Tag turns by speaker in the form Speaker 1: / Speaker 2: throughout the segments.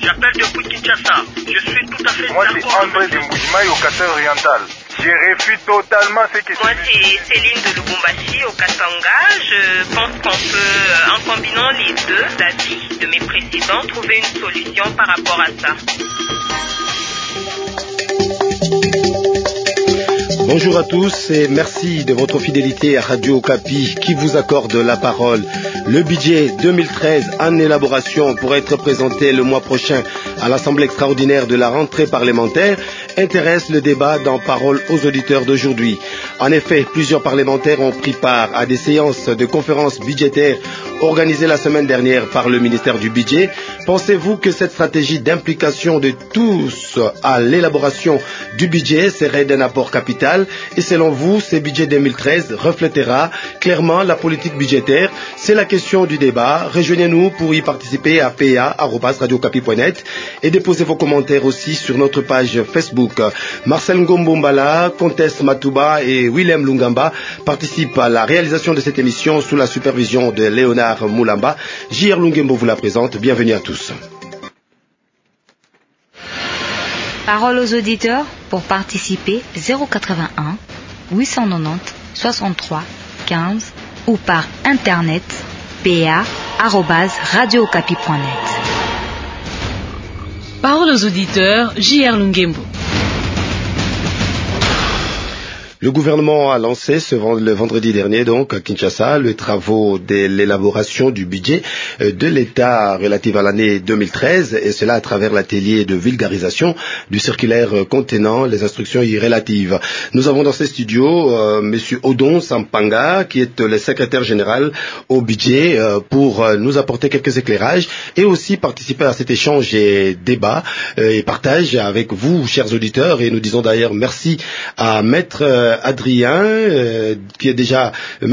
Speaker 1: J'appelle depuis Kinshasa. Je suis tout à fait
Speaker 2: d'accord. Moi, c'est André de Mbujimaï au Katanga-Oriental. Je refuse totalement ce que
Speaker 3: Moi, c'est Céline de Lubumbashi au Katanga. Je pense qu'on peut, en combinant les deux avis de mes précédents, trouver une solution par rapport à ça.
Speaker 4: Bonjour à tous et merci de votre fidélité à Radio Okapi qui vous accorde la parole. Le budget 2013 en élaboration pour être présenté le mois prochain à l'Assemblée extraordinaire de la rentrée parlementaire intéresse le débat dans Parole aux auditeurs d'aujourd'hui. En effet, plusieurs parlementaires ont pris part à des séances de conférences budgétaires organisées la semaine dernière par le ministère du Budget. Pensez-vous que cette stratégie d'implication de tous à l'élaboration du budget serait d'un apport capital? Et selon vous, ce budget 2013 reflètera clairement la politique budgétaire? C'est la question du débat. Rejoignez-nous pour y participer à pa@radiocapi.net et déposez vos commentaires aussi sur notre page Facebook. Marcel Ngombombala, Comtesse Matouba et Willem Lungamba participent à la réalisation de cette émission sous la supervision de Léonard Moulamba. J.R. Lungembo vous la présente. Bienvenue à tous.
Speaker 5: Parole aux auditeurs pour participer 081 890 63 15 ou par internet pa@radiocapi.net.
Speaker 6: Parole aux auditeurs, J.R. Lungembo.
Speaker 4: Le gouvernement a lancé le vendredi dernier, donc, à Kinshasa, les travaux de l'élaboration du budget de l'État relatif à l'année 2013, et cela à travers l'atelier de vulgarisation du circulaire contenant les instructions y relatives. Nous avons dans ces studios Monsieur Odon Sampanga, qui est le secrétaire général au budget, pour nous apporter quelques éclairages et aussi participer à cet échange et débat et partage avec vous, chers auditeurs. Et nous disons d'ailleurs merci à Maître Adrien, qui est déjà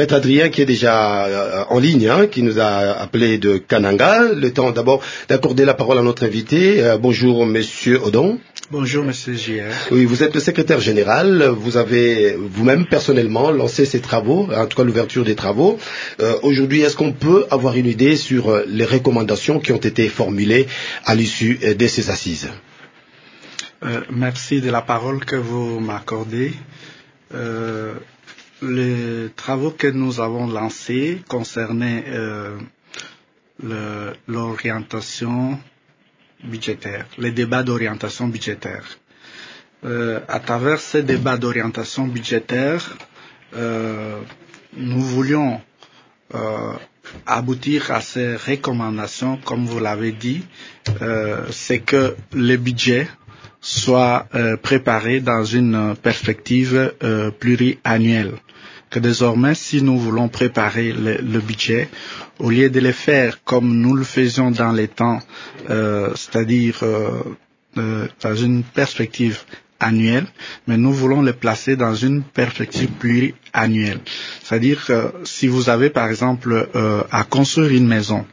Speaker 4: en ligne, qui nous a appelé de Kananga. Le temps d'abord d'accorder la parole à notre invité. Bonjour Monsieur Odon.
Speaker 7: Bonjour Monsieur J.R.
Speaker 4: Oui, vous êtes le secrétaire général. Vous avez vous-même personnellement lancé ces travaux, en tout cas l'ouverture des travaux. Aujourd'hui, est-ce qu'on peut avoir une idée sur les recommandations qui ont été formulées à l'issue de ces assises?
Speaker 7: Merci de la parole que vous m'accordez. Les travaux que nous avons lancés concernaient l'orientation budgétaire, les débats d'orientation budgétaire. À travers ces débats d'orientation budgétaire, nous voulions aboutir à ces recommandations, comme vous l'avez dit, c'est que le budget soit préparé dans une perspective pluriannuelle. Que désormais, si nous voulons préparer le budget, au lieu de le faire comme nous le faisions dans les temps, c'est-à-dire dans une perspective annuelle, mais nous voulons le placer dans une perspective pluriannuelle. C'est-à-dire que si vous avez par exemple à construire une maison,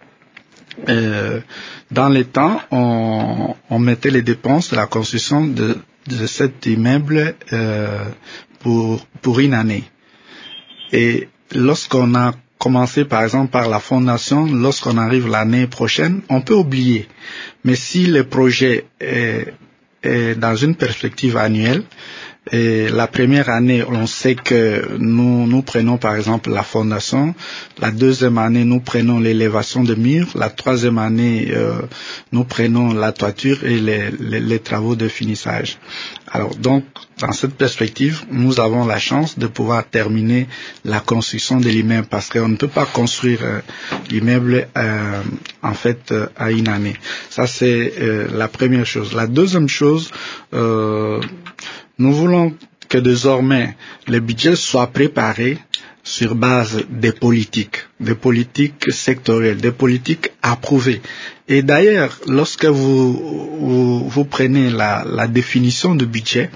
Speaker 7: dans les temps, on mettait les dépenses de la construction de cet immeuble pour une année. Et lorsqu'on a commencé par exemple par la fondation, lorsqu'on arrive l'année prochaine, on peut oublier. Mais si le projet est dans une perspective annuelle, et la première année, on sait que nous prenons par exemple la fondation. La deuxième année, nous prenons l'élévation de murs. La troisième année, nous prenons la toiture et les travaux de finissage. Alors donc, dans cette perspective, nous avons la chance de pouvoir terminer la construction de l'immeuble parce qu'on ne peut pas construire l'immeuble en fait à une année. Ça c'est la première chose. La deuxième chose, nous voulons que désormais le budget soit préparé sur base des politiques sectorielles, des politiques approuvées. Et d'ailleurs, lorsque vous prenez la définition du budget,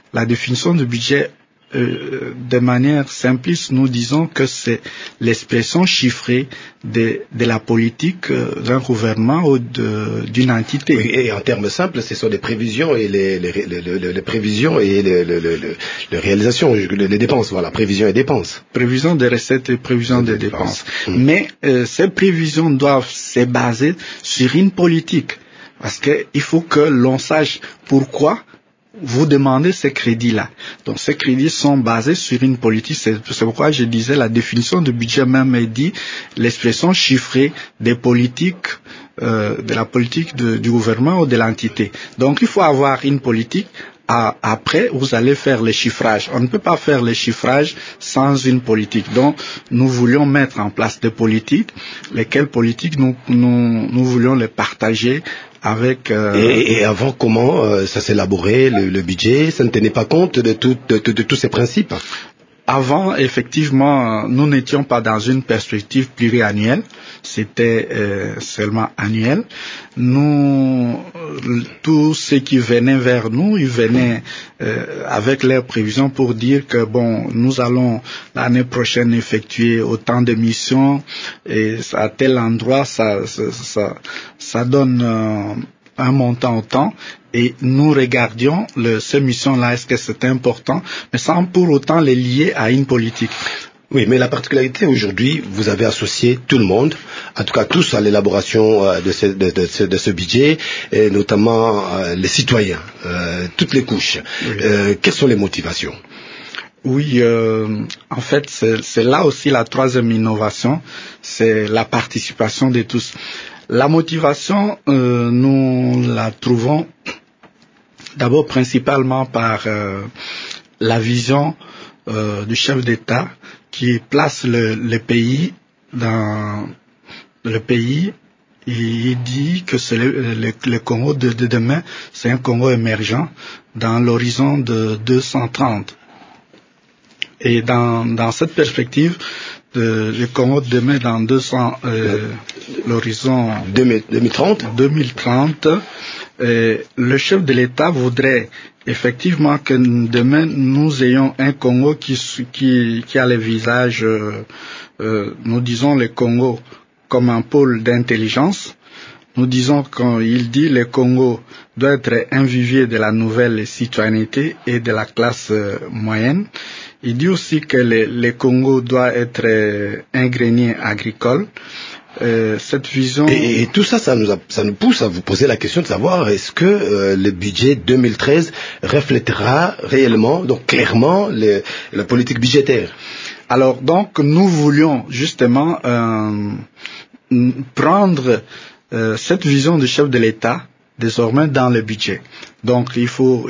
Speaker 7: de manière simpliste, nous disons que c'est l'expression chiffrée de la politique d'un gouvernement ou d'une entité.
Speaker 4: Oui, et en termes simples, ce sont les prévisions et les prévisions et les réalisations, les dépenses. Voilà, prévisions et dépenses.
Speaker 7: Prévisions de recettes et prévisions de dépenses. Mais ces prévisions doivent se baser sur une politique. Parce qu'il faut que l'on sache pourquoi vous demandez ces crédits-là. Donc ces crédits sont basés sur une politique. C'est pourquoi je disais la définition de budget même est dit l'expression chiffrée des politiques, de la politique du gouvernement ou de l'entité. Donc il faut avoir une politique. Après, vous allez faire les chiffrages. On ne peut pas faire les chiffrages sans une politique. Donc, nous voulions mettre en place des politiques, lesquelles politiques nous voulions les partager avec.
Speaker 4: Et avant, comment ça s'élaborait le budget? Ça ne tenait pas compte de tous ces principes?
Speaker 7: Avant, effectivement, nous n'étions pas dans une perspective pluriannuelle, c'était seulement annuel. Nous, tous ceux qui venaient vers nous, ils venaient avec leurs prévisions pour dire que bon, nous allons l'année prochaine effectuer autant de missions et à tel endroit, ça donne un montant autant. Et nous regardions ces missions-là, est-ce que c'est important, mais sans pour autant les lier à une politique.
Speaker 4: Oui, mais la particularité aujourd'hui, vous avez associé tout le monde, en tout cas tous à l'élaboration de ce budget, et notamment les citoyens, toutes les couches. Oui. Quelles sont les motivations?
Speaker 7: Oui, en fait, c'est là aussi la troisième innovation, c'est la participation de tous. La motivation, nous la trouvons d'abord principalement par la vision du chef d'État qui place le pays dans le pays. Il dit que c'est le Congo de demain, c'est un Congo émergent dans l'horizon de 230. Et dans cette perspective, le Congo de demain dans l'horizon 2030, le chef de l'État voudrait effectivement que demain nous ayons un Congo qui a le visage, nous disons le Congo comme un pôle d'intelligence. Nous disons qu'il dit le Congo doit être un vivier de la nouvelle citoyenneté et de la classe moyenne. Il dit aussi que le Congo doit être un grenier agricole. Cette vision
Speaker 4: et tout ça, ça nous pousse à vous poser la question de savoir est-ce que le budget 2013 reflètera réellement, donc clairement, la politique budgétaire.
Speaker 7: Alors donc nous voulions justement prendre cette vision du chef de l'État désormais dans le budget. Donc il faut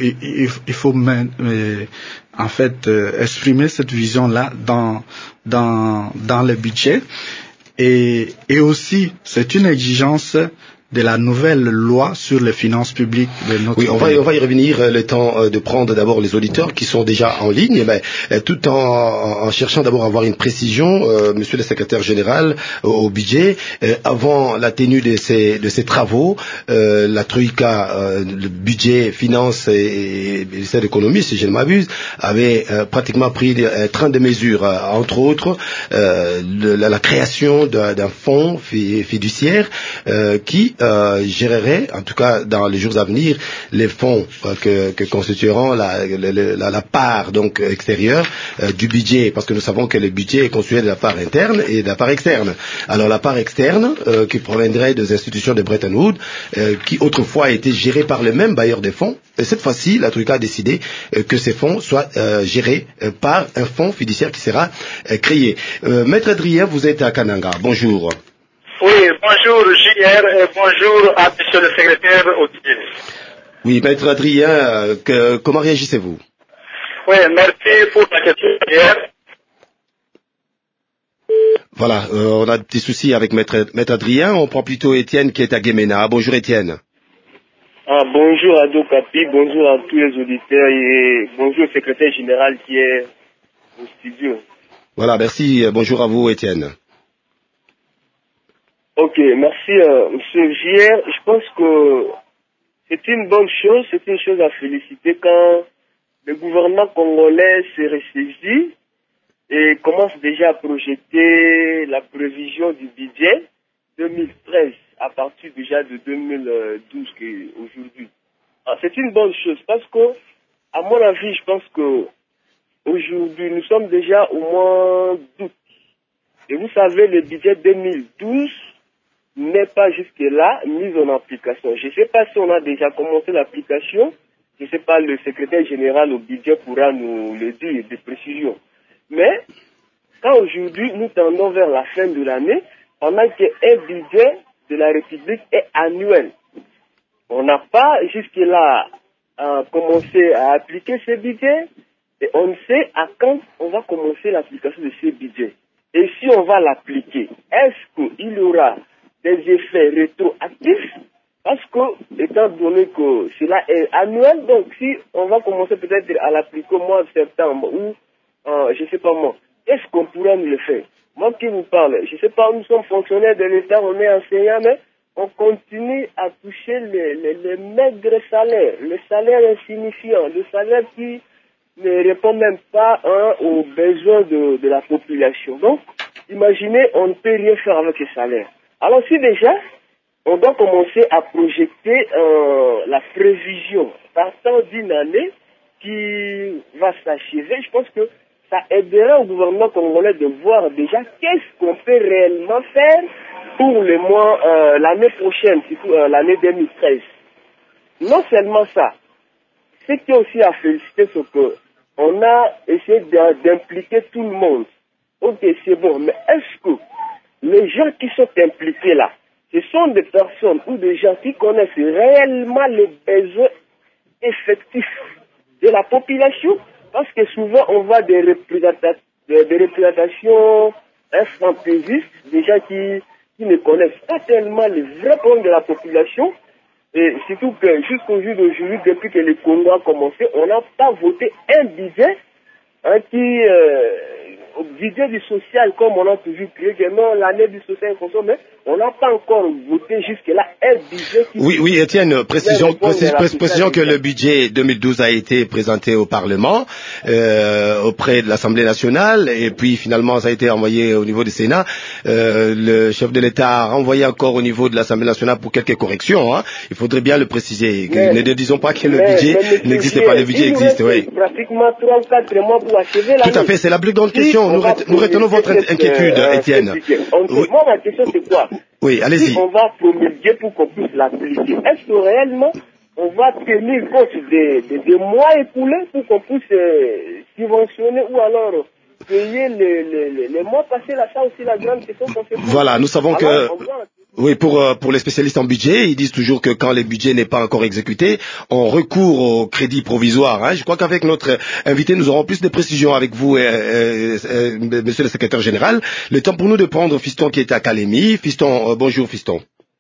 Speaker 7: en fait exprimer cette vision-là dans le budget. Et aussi, c'est une exigence de la nouvelle loi sur les finances publiques de notre pays.
Speaker 4: On va y revenir, le temps de prendre d'abord les auditeurs qui sont déjà en ligne, tout en cherchant d'abord à avoir une précision, monsieur le secrétaire général, au budget. Avant la tenue de ces travaux, la Troïka, le budget, finances et ministère de l'économie, si je ne m'abuse, avait pratiquement pris 32 mesures, entre autres, la création d'un fonds fiduciaire qui gérerait, en tout cas dans les jours à venir, les fonds que constitueront la part donc extérieure du budget, parce que nous savons que le budget est constitué de la part interne et de la part externe. Alors la part externe qui proviendrait des institutions de Bretton Woods, qui autrefois étaient gérées par le même bailleur des fonds, et cette fois-ci, la Troïka a décidé que ces fonds soient gérés par un fonds fiduciaire qui sera créé. Maître Adrien, vous êtes à Kananga. Bonjour.
Speaker 1: Oui, bonjour JR et bonjour à monsieur le secrétaire Autier.
Speaker 4: Oui, Maître Adrien, comment réagissez-vous?
Speaker 1: Oui, merci pour la question JR.
Speaker 4: Voilà, on a des petits soucis avec Maître Adrien, on prend plutôt Étienne qui est à Guémena. Bonjour Étienne.
Speaker 8: Bonjour à Dokapi, bonjour à tous les auditeurs et bonjour au secrétaire général qui est au studio.
Speaker 4: Voilà, merci, bonjour à vous Étienne.
Speaker 8: Ok, merci monsieur JR. Je pense que c'est une bonne chose, c'est une chose à féliciter quand le gouvernement congolais se ressaisit et commence déjà à projeter la prévision du budget 2013 à partir déjà de 2012 aujourd'hui. C'est une bonne chose parce que, à mon avis, je pense que aujourd'hui nous sommes déjà au mois d'août. Et vous savez, le budget 2012 n'est pas jusque-là mise en application. Je ne sais pas si on a déjà commencé l'application. Je ne sais pas, le secrétaire général au budget pourra nous le dire, des précisions. Mais, quand aujourd'hui nous tendons vers la fin de l'année, pendant qu'un budget de la République est annuel, on n'a pas jusque-là commencé à appliquer ce budget et on ne sait à quand on va commencer l'application de ce budget. Et si on va l'appliquer, est-ce qu'il y aura des effets rétroactifs? Parce que, étant donné que cela est annuel, donc si on va commencer peut-être à l'appliquer au mois de septembre ou, je ne sais pas moi, est-ce qu'on pourrait nous le faire? Moi qui vous parle, je ne sais pas, nous sommes fonctionnaires de l'État, on est enseignants, mais on continue à toucher les maigres salaires, le salaire insignifiant, le salaire qui ne répond même pas aux besoins de la population. Donc, imaginez, on ne peut rien faire avec ce salaire. Alors si déjà, on doit commencer à projeter la prévision partant d'une année qui va s'achever, je pense que ça aidera au gouvernement congolais de voir déjà qu'est-ce qu'on peut réellement faire pour le mois, l'année prochaine, surtout l'année 2013. Non seulement ça, ce qui est aussi à féliciter, c'est qu'on a essayé d'impliquer tout le monde. Ok, c'est bon, mais est-ce que les gens qui sont impliqués là, ce sont des personnes ou des gens qui connaissent réellement les besoins effectifs de la population? Parce que souvent on voit des représentations fantaisistes, des gens qui ne connaissent pas tellement les vrais problèmes de la population. Et surtout que jusqu'au jour d'aujourd'hui, depuis que le Congo a commencé, on n'a pas voté un budget budget du social, comme on a toujours crié que non, l'année du social est consommée, mais on n'a pas encore voté jusque-là un budget qui...
Speaker 4: Oui, Étienne, précision que le budget 2012 a été présenté au Parlement, auprès de l'Assemblée nationale, et puis finalement ça a été envoyé au niveau du Sénat. Le chef de l'État a renvoyé encore au niveau de l'Assemblée nationale pour quelques corrections. Hein. Il faudrait bien le préciser. Ne disons pas que le budget n'existe pas, le budget existe, oui.
Speaker 8: Pratiquement 3 ou 4 mois pour achever l'année.
Speaker 4: Tout à fait, c'est la plus grande question. Nous retenons votre inquiétude, Étienne.
Speaker 8: Moi, ma question, c'est quoi?
Speaker 4: Oui, allez-y.
Speaker 8: Si on va promulguer pour qu'on puisse l'appliquer, est-ce que réellement, on va tenir compte des mois écoulés pour qu'on puisse subventionner ou alors payer les mois passés? Là, ça aussi, la grande question qu'on se pose.
Speaker 4: Voilà, nous savons que... Oui, pour les spécialistes en budget, ils disent toujours que quand le budget n'est pas encore exécuté, on recourt au crédit provisoire. Hein. Je crois qu'avec notre invité, nous aurons plus de précisions avec vous, monsieur le secrétaire général. Le temps pour nous de prendre Fiston qui est à Kalemi. Fiston, bonjour Fiston.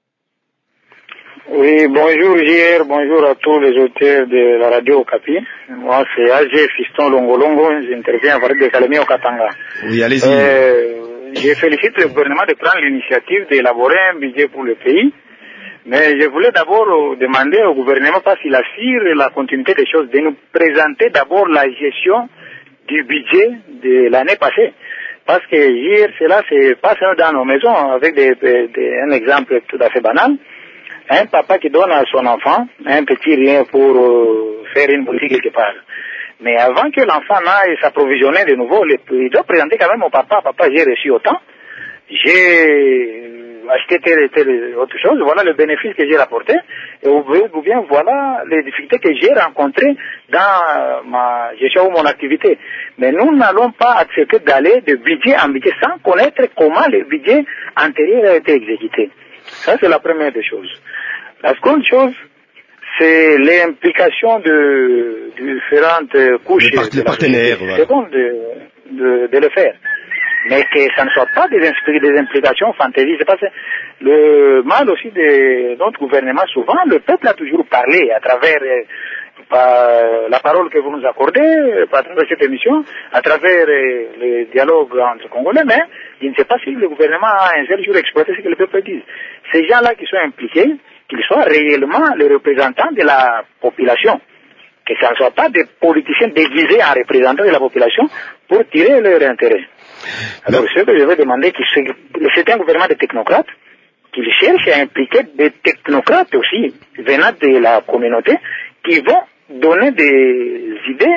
Speaker 9: Oui, bonjour JR, bonjour à tous les auditeurs de la radio Okapi. Moi, c'est AG Fiston Longolongo, j'interviens à Valet de Kalemi au Katanga.
Speaker 4: Oui, allez-y.
Speaker 9: Je félicite le gouvernement de prendre l'initiative d'élaborer un budget pour le pays, mais je voulais d'abord demander au gouvernement, parce qu'il assure la continuité des choses, de nous présenter d'abord la gestion du budget de l'année passée. Parce que hier, cela se passe dans nos maisons avec un exemple tout à fait banal. Un papa qui donne à son enfant un petit rien pour faire une boutique quelque part. Mais avant que l'enfant n'aille s'approvisionner de nouveau, il doit présenter quand même au papa, j'ai reçu autant, j'ai acheté telle autre chose, voilà le bénéfice que j'ai rapporté, et ou bien voilà les difficultés que j'ai rencontrées dans ma gestion ou mon activité. Mais nous n'allons pas accepter d'aller de budget en budget sans connaître comment le budget antérieur a été exécuté. Ça, c'est la première des choses. La seconde chose, c'est l'implication de différentes couches
Speaker 4: les partenaires,
Speaker 9: c'est bon de le faire, mais que ça ne soit pas des implications fantaisies. C'est parce que le mal aussi de notre gouvernement, souvent le peuple a toujours parlé à travers la parole que vous nous accordez, à travers cette émission, à travers le dialogue entre Congolais, mais il ne sait pas si le gouvernement a un seul jour exploité ce que le peuple dit. Ces gens-là qui sont impliqués, qu'ils soient réellement les représentants de la population, que ce ne soit pas des politiciens déguisés en représentants de la population pour tirer leur intérêt. Alors ce que je vais demander, c'est un gouvernement de technocrates, qu'il cherche à impliquer des technocrates aussi, venant de la communauté, qui vont donner des idées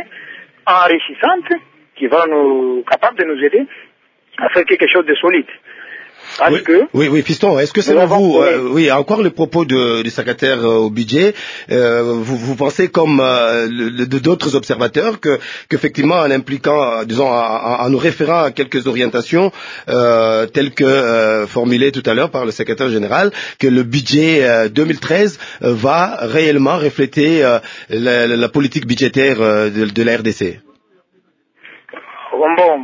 Speaker 9: enrichissantes, qui vont capables de nous aider à faire quelque chose de solide. Parce que
Speaker 4: oui, Fiston, est-ce que selon vous, encore le propos du secrétaire au budget, vous pensez comme d'autres observateurs qu'effectivement en impliquant, disons, en nous référant à quelques orientations telles que formulées tout à l'heure par le secrétaire général, que le budget 2013 va réellement refléter la politique budgétaire de la RDC?
Speaker 9: Bon,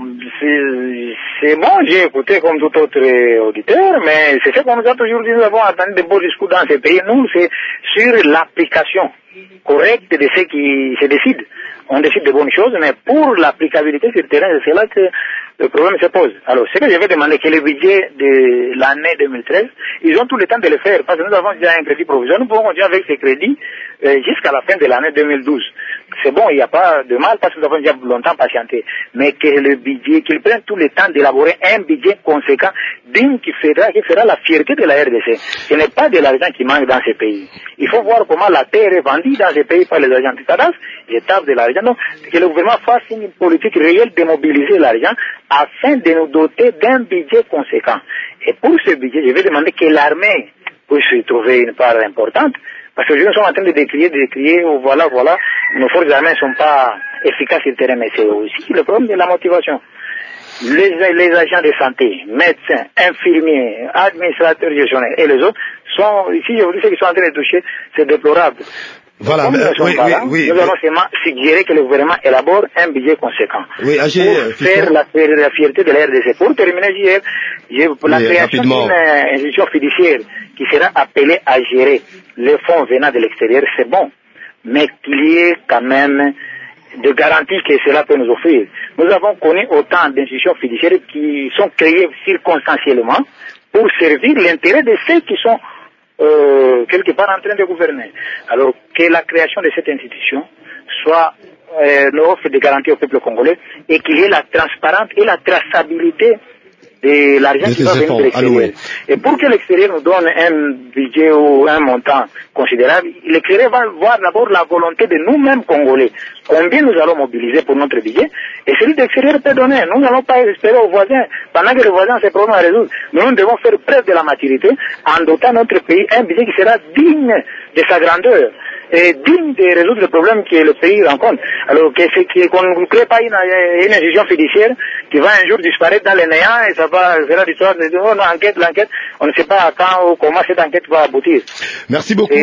Speaker 9: c'est bon, j'ai écouté comme tout autre auditeur, mais c'est ce qu'on nous a toujours dit, nous avons entendu de beaux discours dans ces pays. Nous, c'est sur l'application correcte de ce qui se décide. On décide de bonnes choses, mais pour l'applicabilité sur le terrain, c'est là que le problème se pose. Alors, ce que je vais demander, que le budget de l'année 2013, ils ont tout le temps de le faire, parce que nous avons déjà un crédit provisoire, nous pouvons continuer avec ces crédits jusqu'à la fin de l'année 2012. C'est bon, il n'y a pas de mal, parce que nous avons déjà longtemps patienté. Mais que le budget, qu'ils prennent tout le temps d'élaborer un budget conséquent, digne qui fera la fierté de la RDC. Ce n'est pas de l'argent qui manque dans ces pays. Il faut voir comment la terre est vendue dans ces pays par les agents de Tadas, ils tapent de l'argent. Donc, que le gouvernement fasse une politique réelle de mobiliser l'argent afin de nous doter d'un budget conséquent. Et pour ce budget, je vais demander que l'armée puisse y trouver une part importante, parce que nous sommes en train de décrier, voilà, nos forces armées ne sont pas efficaces sur le terrain, mais c'est aussi le problème de la motivation. Les agents de santé, médecins, infirmiers, administrateurs gestionnaires et les autres sont, ici je vous dis ce qu'ils sont en train de toucher, c'est déplorable.
Speaker 4: Voilà,
Speaker 9: nous allons seulement suggérer que le gouvernement élabore un budget conséquent.
Speaker 4: Oui,
Speaker 9: pour faire la fierté de la RDC. Pour terminer, la création d'une institution fiduciaire qui sera appelée à gérer les fonds venant de l'extérieur, c'est bon, mais qu'il y ait quand même de garanties que cela peut nous offrir. Nous avons connu autant d'institutions fiduciaires qui sont créées circonstanciellement pour servir l'intérêt de ceux qui sont quelque part en train de gouverner. Alors que la création de cette institution soit l'offre de garantie au peuple congolais et qu'il y ait la transparence et la traçabilité de l'argent qui va venir de l'extérieur. Et pour que l'extérieur nous donne un budget ou un montant considérable, l'extérieur va voir d'abord la volonté de nous-mêmes Congolais. Combien nous allons mobiliser pour notre budget, et celui de l'extérieur peut donner. Nous n'allons pas espérer aux voisins, pendant que les voisins ont ces problèmes à résoudre. Nous devons faire preuve de la maturité en dotant notre pays un budget qui sera digne de sa grandeur et digne de résoudre les problèmes que le pays rencontre. Alors qu'on ne crée pas une institution fiduciaire qui va un jour disparaître dans les néants et ça va faire l'histoire de l'enquête, on ne sait pas quand ou comment cette enquête va aboutir.
Speaker 4: Merci beaucoup.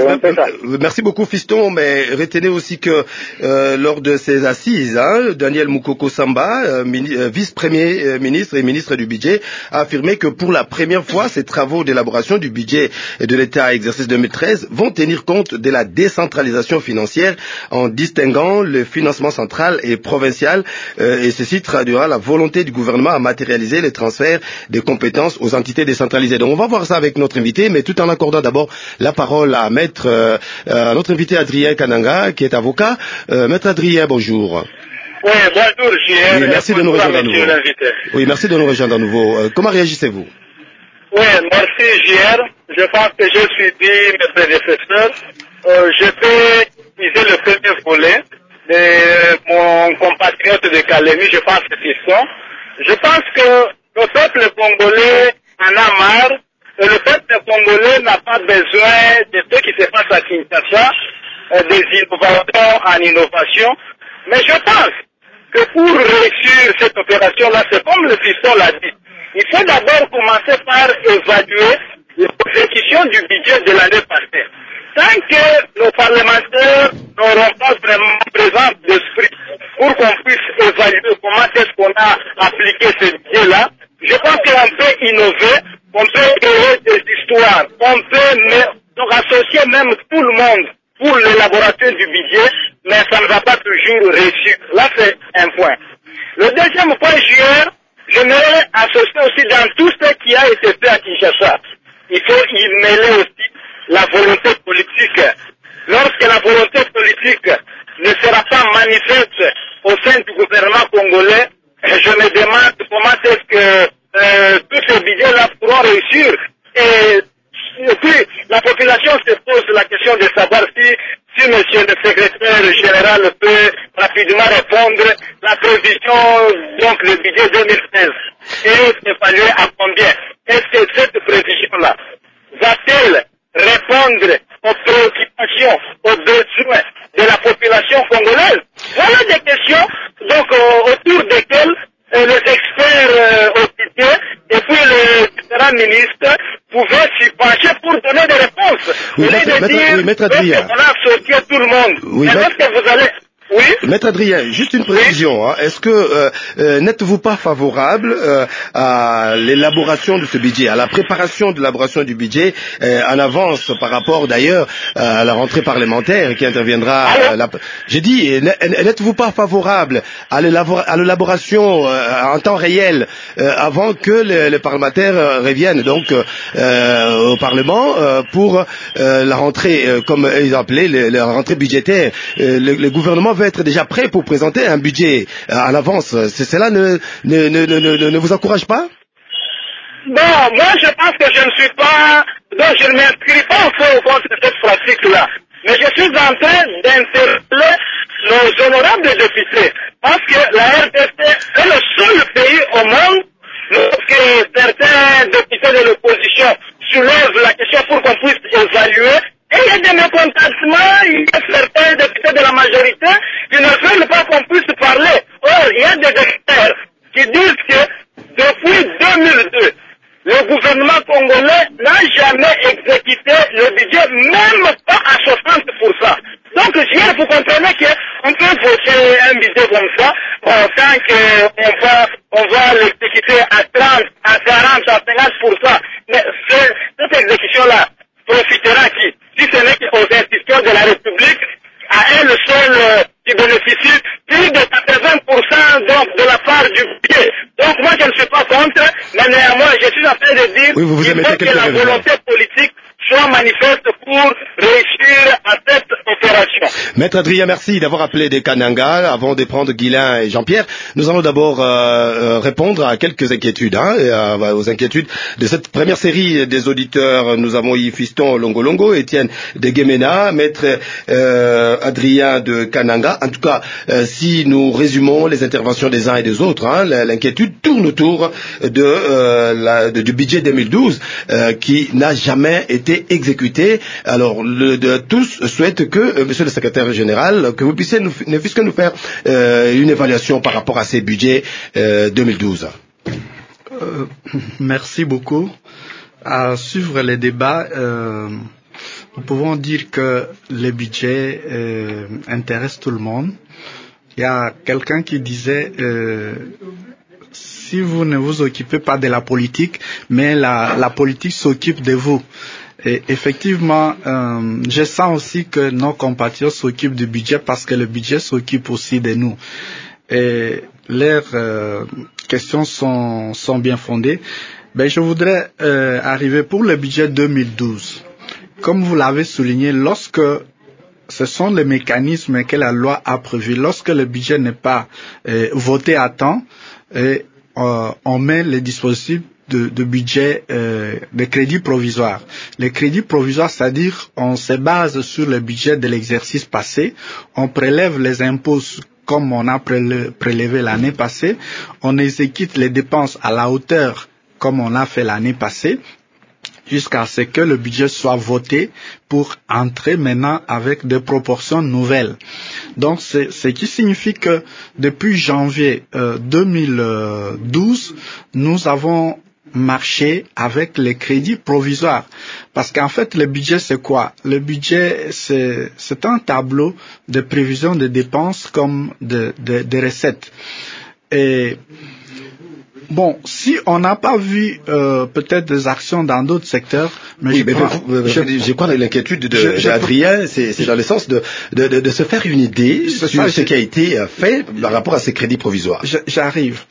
Speaker 4: Merci beaucoup, Fiston, mais retenez aussi que lors de ces assises, Daniel Moukoko Samba, vice-premier ministre et ministre du budget, a affirmé que pour la première fois, ces travaux d'élaboration du budget de l'État exercice 2013 vont tenir compte de la décentralisation financière en distinguant le financement central et provincial, et ceci traduira la volonté du gouvernement à matérialiser les transferts des compétences aux entités décentralisées. Donc on va voir ça avec notre invité, mais tout en accordant d'abord la parole à notre invité Adrien Kananga, qui est avocat. Maître Adrien, bonjour.
Speaker 1: Oui, bonjour, JR.
Speaker 4: Oui, merci de nous rejoindre à nouveau. Oui, merci de nous rejoindre à nouveau. Comment réagissez-vous?
Speaker 1: Oui, merci, JR. Je pense que je suis dit, mes prédécesseurs, je peux utiliser le premier volet de mon compatriote de Calémie, je pense que c'est ça. Je pense que le peuple congolais en a marre, et le peuple congolais n'a pas besoin de ce qui se passe à Kinshasa, des innovations en innovation, mais je pense que pour réussir cette opération-là, c'est comme le fiston l'a dit, il faut d'abord commencer par évaluer l'exécution du budget de l'année passée. Tant que nos parlementaires n'auront pas vraiment présence d'esprit pour qu'on puisse évaluer comment est-ce qu'on a appliqué ce budget-là, je pense qu'on peut innover, on peut créer des histoires, on peut donc associer même tout le monde pour l'élaboration du budget, mais ça ne va pas toujours réussir. Là, c'est un point. Le deuxième point, j'aimerais associer aussi dans tout ce qui a été fait à Kinshasa. Il faut y mêler aussi la volonté politique. Lorsque la volonté politique ne sera pas manifeste au sein du gouvernement congolais, je me demande comment est-ce que tous ces budgets-là pourront réussir. Et puis, la population se pose la question de savoir si monsieur le secrétaire général peut rapidement répondre la prévision, donc le budget 2016, et évaluer à combien. est-ce que cette prévision-là va-t-elle répondre aux préoccupations, aux besoins de la population congolaise? Voilà des questions donc autour desquelles les experts occupés et puis les différents ministres pouvaient s'y pencher pour donner des réponses.
Speaker 4: Oui, Maître Adrien.
Speaker 1: On a sorti tout le monde.
Speaker 4: Oui,
Speaker 1: mais est-ce que vous allez... Oui.
Speaker 4: Maître Adrien, juste une précision. Hein. Est-ce que n'êtes-vous pas favorable à l'élaboration de ce budget, à la préparation de l'élaboration du budget en avance par rapport d'ailleurs à la rentrée parlementaire qui interviendra J'ai dit, n'êtes-vous pas favorable à l'élaboration en temps réel avant que les parlementaires reviennent donc au Parlement pour la rentrée, comme ils appelaient la rentrée budgétaire. Le gouvernement veut être déjà prêt pour présenter un budget à l'avance. Cela ne vous encourage pas?
Speaker 1: Bon, moi je pense que je ne suis pas, donc je ne m'inscris pas au fond de cette pratique-là. Mais je suis en train d'interpeller nos honorables députés. Parce que la RDC est le seul pays au monde lorsque certains députés de l'opposition soulèvent la question pour qu'on puisse évaluer. Et il y a des mécontentements, il y a certains députés de la majorité qui ne veulent pas qu'on puisse parler. Or, il y a des experts qui disent que depuis 2002, le gouvernement congolais n'a jamais exécuté le budget, même pas à 60%. Donc, hier, vous comprenez qu'on peut voter un budget comme ça, tant qu'on va l'exécuter à 30, à 40, à 50%. Mais cette exécution-là profitera à qui? Si ce n'est qu'aux institutions de la République, à elle seule qui bénéficie plus de 80% donc de la part du budget. Donc moi je ne suis pas contre, mais néanmoins je suis en train de dire qu'il faut que la volonté politique soit manifeste pour réussir à cette opération.
Speaker 4: Maître Adrien, merci d'avoir appelé des Kananga. Avant de prendre Guilain et Jean-Pierre, nous allons d'abord répondre à quelques inquiétudes, aux inquiétudes de cette première série des auditeurs. Nous avons eu Fiston Longolongo, Étienne de Guémena, Maître Adrien de Kananga. En tout cas, si nous résumons les interventions des uns et des autres, l'inquiétude tourne autour du budget 2012 qui n'a jamais été exécuté. Alors, tous souhaitent que, Monsieur le Secrétaire Général, que vous puissiez nous faire une évaluation par rapport à ces budgets 2012.
Speaker 7: Merci beaucoup. À suivre les débats, nous pouvons dire que le budget intéresse tout le monde. Il y a quelqu'un qui disait si vous ne vous occupez pas de la politique, mais la politique s'occupe de vous. Et effectivement, je sens aussi que nos compatriotes s'occupent du budget parce que le budget s'occupe aussi de nous. Et leurs questions sont bien fondées. Je voudrais arriver pour le budget 2012. Comme vous l'avez souligné, lorsque ce sont les mécanismes que la loi a prévus, lorsque le budget n'est pas voté à temps, on met les dispositifs de budget de crédits provisoires. Les crédits provisoires, c'est-à-dire on se base sur le budget de l'exercice passé, on prélève les impôts comme on a prélevé l'année passée, on exécute les dépenses à la hauteur comme on a fait l'année passée, jusqu'à ce que le budget soit voté pour entrer maintenant avec des proportions nouvelles. Donc, ce qui signifie que depuis janvier 2012, nous avons marché avec les crédits provisoires. Parce qu'en fait, le budget, c'est quoi? Le budget, c'est un tableau de prévision de dépenses comme de recettes. Et bon, si on n'a pas vu peut-être des actions dans d'autres secteurs, mais
Speaker 4: je crois que l'inquiétude d'Adrien, c'est dans le sens de se faire une idée sur ce qui a été fait par rapport à ces crédits provisoires.
Speaker 7: J'arrive.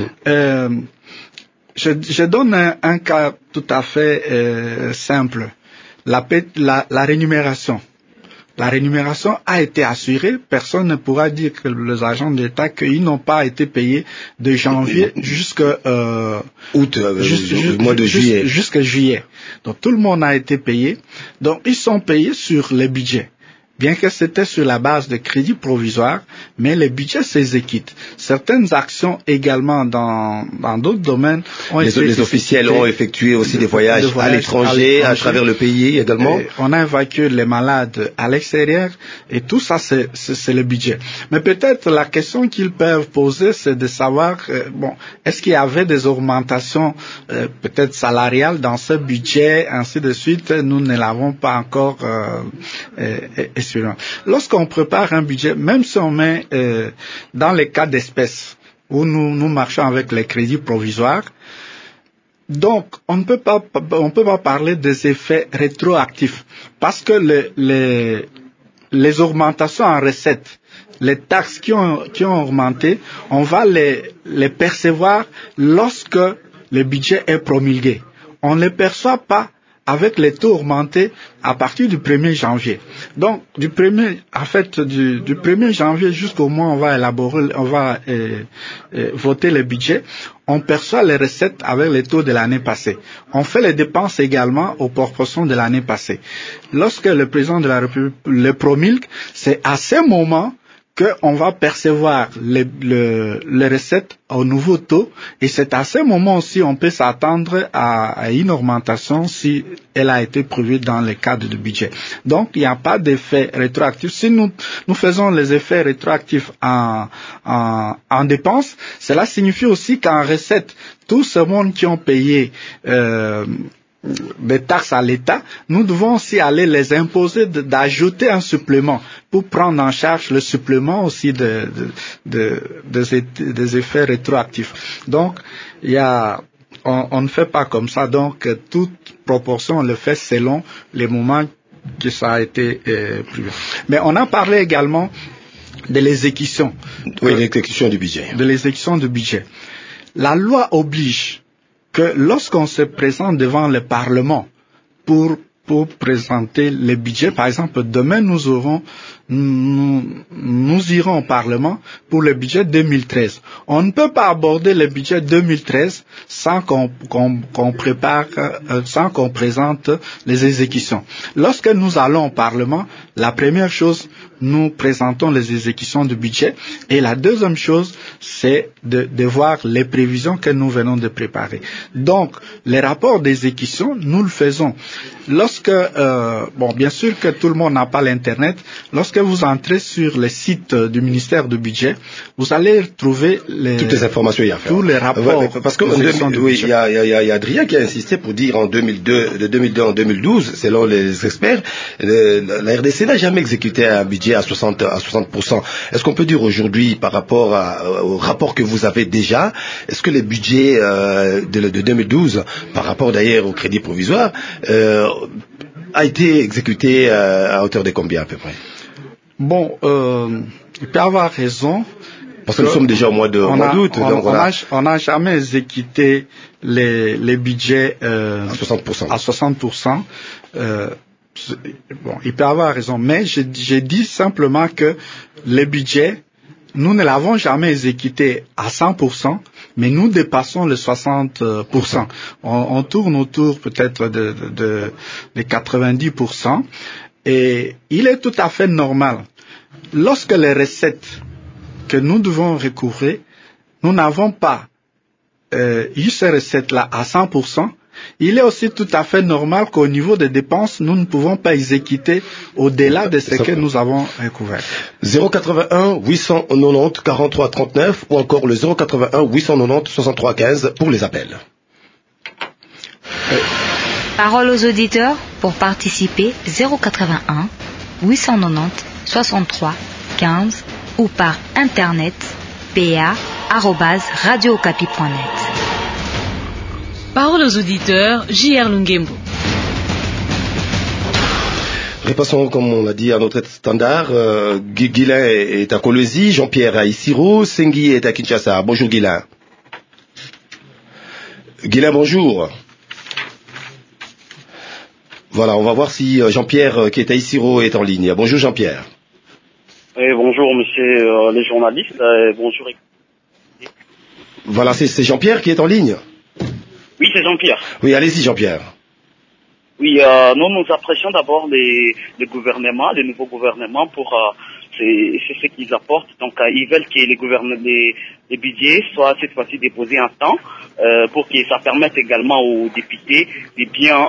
Speaker 7: Je donne un cas tout à fait simple. La rémunération. La rémunération a été assurée. Personne ne pourra dire que les agents d'État qu'ils n'ont pas été payés de janvier jusqu'à
Speaker 4: août, mois de juillet.
Speaker 7: Jusqu'à juillet. Donc tout le monde a été payé. Donc ils sont payés sur le budget. bien que c'était sur la base de crédits provisoires, mais les budgets s'exécutent. Certaines actions également dans d'autres domaines ont été
Speaker 4: Les officiels ont effectué aussi des voyages à l'étranger, à travers le pays également.
Speaker 7: On a évacué les malades à l'extérieur et tout ça, c'est le budget. Mais peut-être la question qu'ils peuvent poser, c'est de savoir, est-ce qu'il y avait des augmentations peut-être salariales dans ce budget, ainsi de suite. Nous ne l'avons pas encore Lorsqu'on prépare un budget, même si on met dans les cas d'espèces où nous marchons avec les crédits provisoires, donc on ne peut pas parler des effets rétroactifs parce que les augmentations en recettes, les taxes qui ont augmenté, on va les percevoir lorsque le budget est promulgué. On ne les perçoit pas avec les taux augmentés à partir du 1er janvier. Donc, du 1er janvier jusqu'au mois où on va voter le budget, on perçoit les recettes avec les taux de l'année passée. On fait les dépenses également aux proportions de l'année passée. Lorsque le président de la République le promulgue, c'est à ce moment qu'on va percevoir les recettes au nouveau taux, et c'est à ce moment aussi on peut s'attendre à une augmentation si elle a été prévue dans le cadre du budget. Donc il n'y a pas d'effet rétroactif. Si nous faisons les effets rétroactifs en dépenses, cela signifie aussi qu'en recettes, tout ce monde qui ont payé des taxes à l'État, nous devons aussi aller les imposer d'ajouter un supplément pour prendre en charge le supplément aussi des effets rétroactifs. Donc, on ne fait pas comme ça. Donc, toute proportion, on le fait selon les moments que ça a été prévu. Mais on a parlé également de l'exécution.
Speaker 4: Oui, l'exécution du budget.
Speaker 7: De l'exécution du budget. La loi oblige que lorsqu'on se présente devant le Parlement pour présenter le budget, par exemple, demain nous irons au Parlement pour le budget 2013. On ne peut pas aborder le budget 2013 sans qu'on présente les exécutions. Lorsque nous allons au Parlement, la première chose, nous présentons les exécutions du budget, et la deuxième chose, c'est de voir les prévisions que nous venons de préparer. Donc, les rapports d'exécution, nous le faisons. Lorsque, bien sûr que tout le monde n'a pas l'Internet, lorsque vous entrez sur le site du ministère du Budget, vous allez trouver
Speaker 4: toutes les informations,
Speaker 7: tous les rapports.
Speaker 4: Parce que il y a Adrien qui a insisté pour dire de 2002 en 2012, selon les experts, la RDC n'a jamais exécuté un budget à 60%. Est-ce qu'on peut dire aujourd'hui, par rapport au rapport que vous avez déjà, est-ce que les budgets de 2012, par rapport d'ailleurs au crédit provisoire, a été exécuté à hauteur de combien à peu près?
Speaker 7: Bon, il peut avoir raison.
Speaker 4: Parce que nous sommes déjà au mois d'août.
Speaker 7: On n'a jamais exécuté les budgets à
Speaker 4: 60%.
Speaker 7: Il peut avoir raison, mais j'ai dit simplement que le budget, nous ne l'avons jamais exécuté à 100%, mais nous dépassons les 60%. On tourne autour peut-être de 90%, et il est tout à fait normal. Lorsque les recettes que nous devons recourir, nous n'avons pas eu ces recettes-là à 100%, il est aussi tout à fait normal qu'au niveau des dépenses, nous ne pouvons pas exécuter au-delà de ce que nous avons recouvert.
Speaker 4: 081 890 43 39 ou encore le 081 890 63 15 pour les appels.
Speaker 5: Parole aux auditeurs pour participer 081 890 63 15 ou par internet pa@radiocapi.net.
Speaker 6: Parole aux auditeurs, J.R. Lungembo.
Speaker 4: Repassons, comme on l'a dit, à notre standard. Guilain est à Kolwezi, Jean-Pierre à Isiro, Sengui est à Kinshasa. Bonjour Guilain. Guilain, bonjour. Voilà, on va voir si Jean-Pierre qui est à Isiro est en ligne. Bonjour Jean-Pierre.
Speaker 10: Bonjour monsieur les journalistes, bonjour.
Speaker 4: Voilà, c'est Jean-Pierre qui est en ligne.
Speaker 10: Oui, c'est Jean-Pierre.
Speaker 4: Oui, allez-y Jean-Pierre.
Speaker 10: Oui, nous apprécions d'abord les gouvernements, les nouveaux gouvernements pour c'est ce qu'ils apportent. Donc ils veulent que les budgets soient cette fois-ci déposés en temps pour que ça permette également aux députés de bien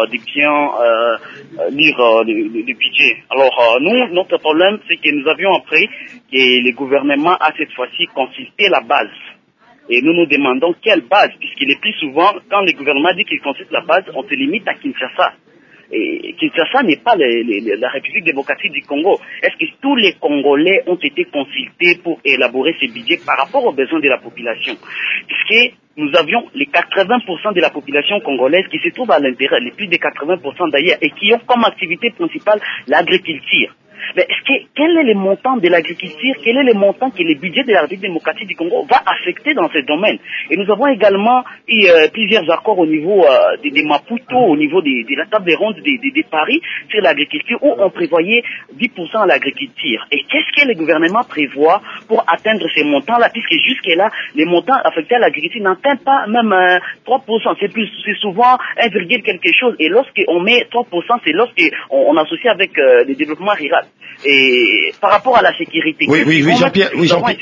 Speaker 10: lire le budget. Alors nous, notre problème, c'est que nous avions appris que les gouvernements a cette fois-ci consulté la base. Et nous nous demandons quelle base, puisqu'il est plus souvent, quand le gouvernement dit qu'il consulte la base, on se limite à Kinshasa. Et Kinshasa n'est pas la République démocratique du Congo. Est-ce que tous les Congolais ont été consultés pour élaborer ce budget par rapport aux besoins de la population? Puisque nous avions les 80% de la population congolaise qui se trouve à l'intérieur, les plus de 80% d'ailleurs, et qui ont comme activité principale l'agriculture. Mais quel est le montant de l'agriculture? Quel est le montant que le budget de la République démocratique du Congo va affecter dans ce domaine? Et nous avons également eu plusieurs accords au niveau de Maputo, au niveau de la table ronde de Paris sur l'agriculture, où on prévoyait 10% à l'agriculture. Et qu'est-ce que le gouvernement prévoit pour atteindre ces montants-là? Puisque jusque-là, les montants affectés à l'agriculture n'atteignent pas même 3%. C'est souvent 1, quelque chose. Et lorsqu'on met 3%, c'est lorsqu'on associe avec le développement rural. Et par rapport à la sécurité.
Speaker 4: Oui, Jean-Pierre.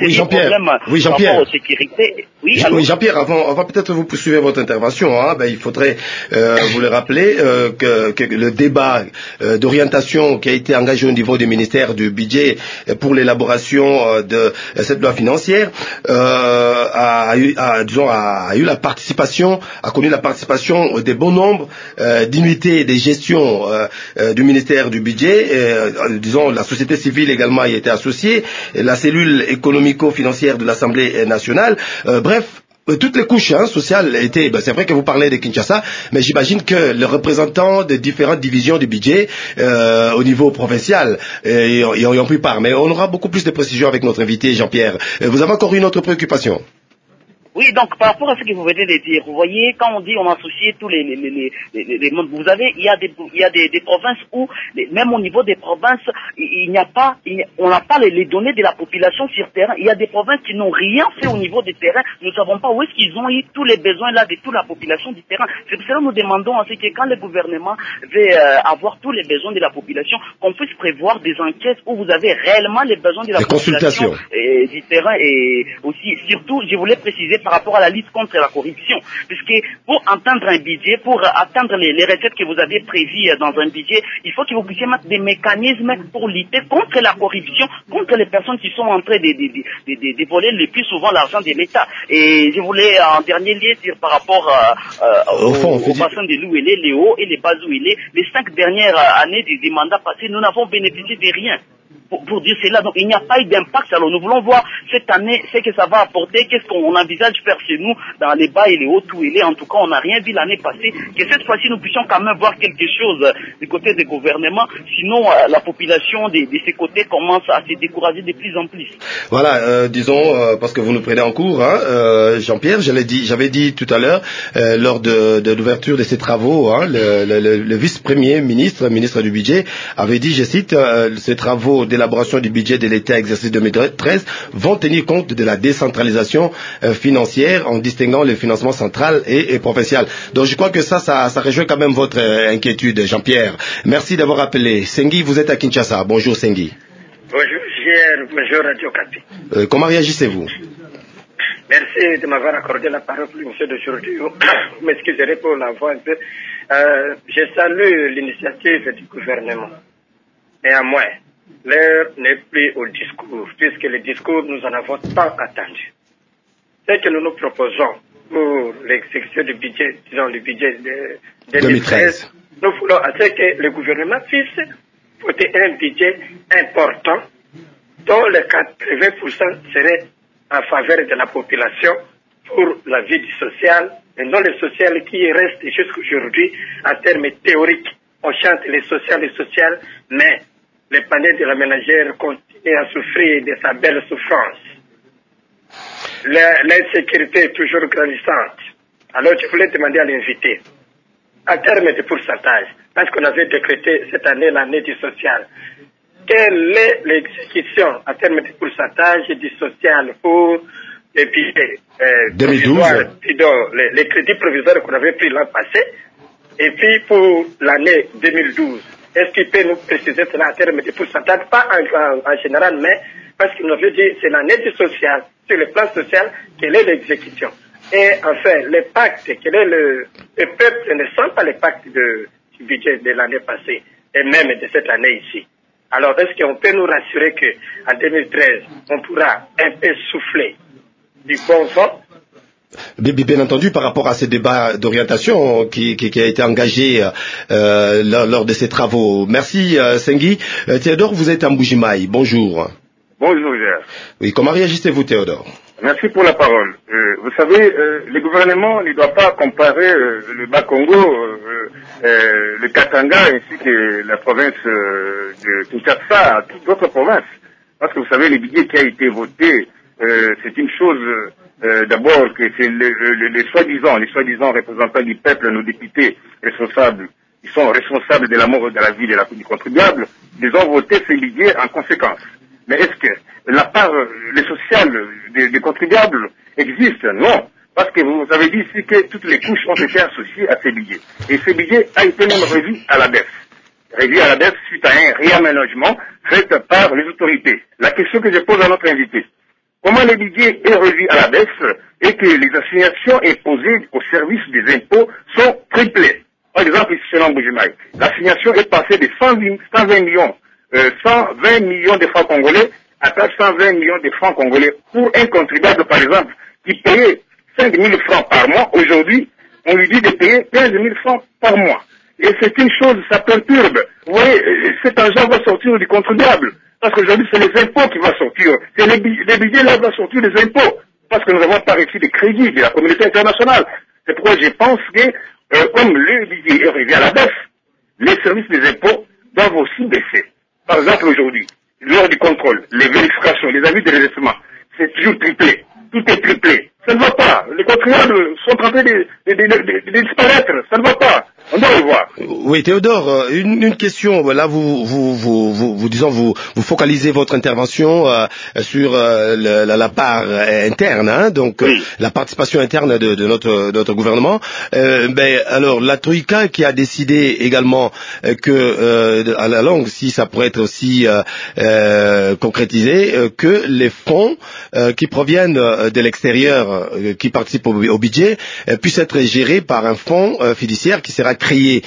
Speaker 4: Jean-Pierre, avant peut-être vous poursuivre votre intervention, il faudrait vous le rappeler que le débat d'orientation qui a été engagé au niveau du ministère du budget pour l'élaboration de cette loi financière a connu la participation des bons nombres d'unités de gestion du ministère du budget, la société civile également y était associée, la cellule économico-financière de l'Assemblée nationale, bref, toutes les couches sociales étaient. C'est vrai que vous parlez de Kinshasa, mais j'imagine que les représentants de différentes divisions du budget au niveau provincial y ont pris part. Mais on aura beaucoup plus de précisions avec notre invité Jean-Pierre. Vous avez encore une autre préoccupation?
Speaker 10: Oui, donc par rapport à ce que vous venez de dire, vous voyez, quand on dit on associe tous les mondes, vous avez, il y a des provinces où, même au niveau des provinces, on n'a pas les données de la population sur terrain. Il y a des provinces qui n'ont rien fait au niveau des terrains. Nous ne savons pas où est-ce qu'ils ont eu tous les besoins là de toute la population du terrain. C'est pour cela que nous demandons à ce que quand le gouvernement veut avoir tous les besoins de la population, qu'on puisse prévoir des enquêtes où vous avez réellement les besoins de la population du terrain. Et aussi, surtout, je voulais préciser par rapport à la lutte contre la corruption, puisque pour entendre un budget, pour atteindre les recettes que vous avez prévues dans un budget, il faut que vous puissiez mettre des mécanismes pour lutter contre la corruption, contre les personnes qui sont en train de voler le plus souvent l'argent de l'État. Et je voulais en dernier lieu dire par rapport au bassin de Louélé, les hauts et les bas Louélé, les 5 dernières années du mandat passé, nous n'avons bénéficié de rien. Pour dire cela, donc il n'y a pas eu d'impact. Alors nous voulons voir cette année ce que ça va apporter, qu'est-ce qu'on envisage faire chez nous dans les bas et les hauts, tout et les. En tout cas, on n'a rien vu l'année passée. Que cette fois-ci, nous puissions quand même voir quelque chose du côté des gouvernements. Sinon, la population de ces côtés commence à se décourager de plus en plus.
Speaker 4: Voilà, parce que vous nous prenez en cours, Jean-Pierre, j'avais dit tout à l'heure, lors de l'ouverture de ces travaux, le vice-premier ministre du budget, avait dit, je cite, ces travaux d'élaboration du budget de l'État exercice 2013 vont tenir compte de la décentralisation financière en distinguant le financement central et provincial. Donc je crois que ça rejoint quand même votre inquiétude, Jean-Pierre. Merci d'avoir appelé. Sengi, vous êtes à Kinshasa. Bonjour Sengi.
Speaker 11: Bonjour Radio Kapi.
Speaker 4: Comment réagissez-vous?
Speaker 11: Merci de m'avoir accordé la parole pour l'émission d'aujourd'hui. Vous m'excuserez pour la voix un peu. Je salue l'initiative du gouvernement. Néanmoins, l'heure n'est plus au discours, puisque le discours, nous en avons tant attendu. Ce que nous nous proposons pour l'exécution du budget, disons le budget de 2013, nous voulons à ce que le gouvernement puisse voter un budget important dont les 80% seraient en faveur de la population pour la vie du social, et non le social qui reste jusqu'aujourd'hui en termes théoriques. On chante les social, mais les paniers de la ménagère continuent à souffrir de sa belle souffrance. L'insécurité est toujours grandissante. Alors je voulais demander à l'invité, en termes de pourcentage, parce qu'on avait décrété cette année l'année du social, quelle est l'exécution en termes de pourcentage du social pour les budgets
Speaker 4: 2012,
Speaker 11: les crédits provisoires qu'on avait pris l'an passé, Et puis pour l'année 2012, est-ce qu'il peut nous préciser cela en termes de pourcentage, pas en général, mais parce qu'il nous veut dire c'est l'année du social, sur le plan social, quelle est l'exécution. Et enfin, les pactes, quel est le peuple ne sent pas les pactes du budget de l'année passée et même de cette année ici. Alors, est-ce qu'on peut nous rassurer qu'en 2013, on pourra un peu souffler du bon vent?
Speaker 4: Bien entendu, par rapport à ces débats d'orientation qui a été engagé lors de ces travaux. Merci Sengui. Théodore, vous êtes à Mbujimaï. Bonjour.
Speaker 12: Bonjour, Gérard.
Speaker 4: Oui, comment réagissez-vous, Théodore?
Speaker 12: Merci pour la parole. Vous savez, le gouvernement ne doit pas comparer le Bas-Congo, le Katanga ainsi que la province de Kinshasa à toutes d'autres provinces. Parce que vous savez, le budget qui a été voté, c'est une chose d'abord que c'est les soi-disant représentants du peuple, nos députés responsables, ils sont responsables de la mort de la vie du contribuable, ils ont voté ce budget en conséquence. Mais est-ce que la part, le social des contribuables existe? Non. Parce que vous avez dit ici que toutes les couches ont été associées à ce budget. Et ce budget a été même revu à la baisse. Revu à la baisse suite à un réaménagement fait par les autorités. La question que je pose à notre invité, comment le budget est revu à la baisse et que les assignations imposées au service des impôts sont triplées? Par exemple, ici chez Mbujimaï, l'assignation est passée de 120 millions de francs congolais à 120 millions de francs congolais pour un contribuable, par exemple, qui payait 5 000 francs par mois. Aujourd'hui, on lui dit de payer 15 000 francs par mois. Et c'est une chose, ça perturbe. Vous voyez, cet argent va sortir du contribuable. Parce qu'aujourd'hui, c'est les impôts qui vont sortir. C'est les budgets là vont sortir des impôts. Parce que nous n'avons pas reçu de crédit de la communauté internationale. C'est pourquoi je pense que, comme le budget est revu à la baisse, les services des impôts doivent aussi baisser. Par exemple, aujourd'hui, lors du contrôle, les vérifications, les avis de redressement, c'est toujours triplé. Tout est triplé. Ça ne va pas. Les contribuables sont en train de disparaître. Ça ne va pas. On doit le voir.
Speaker 4: Oui, Théodore, une question. Là, vous focalisez votre intervention sur la part interne, hein, donc oui. La participation interne de notre gouvernement. Alors, la Troïka qui a décidé également que à la longue, si ça pourrait être aussi concrétisé, que les fonds qui proviennent de l'extérieur, qui participent au budget, puissent être gérés par un fonds fiduciaire qui sera créé,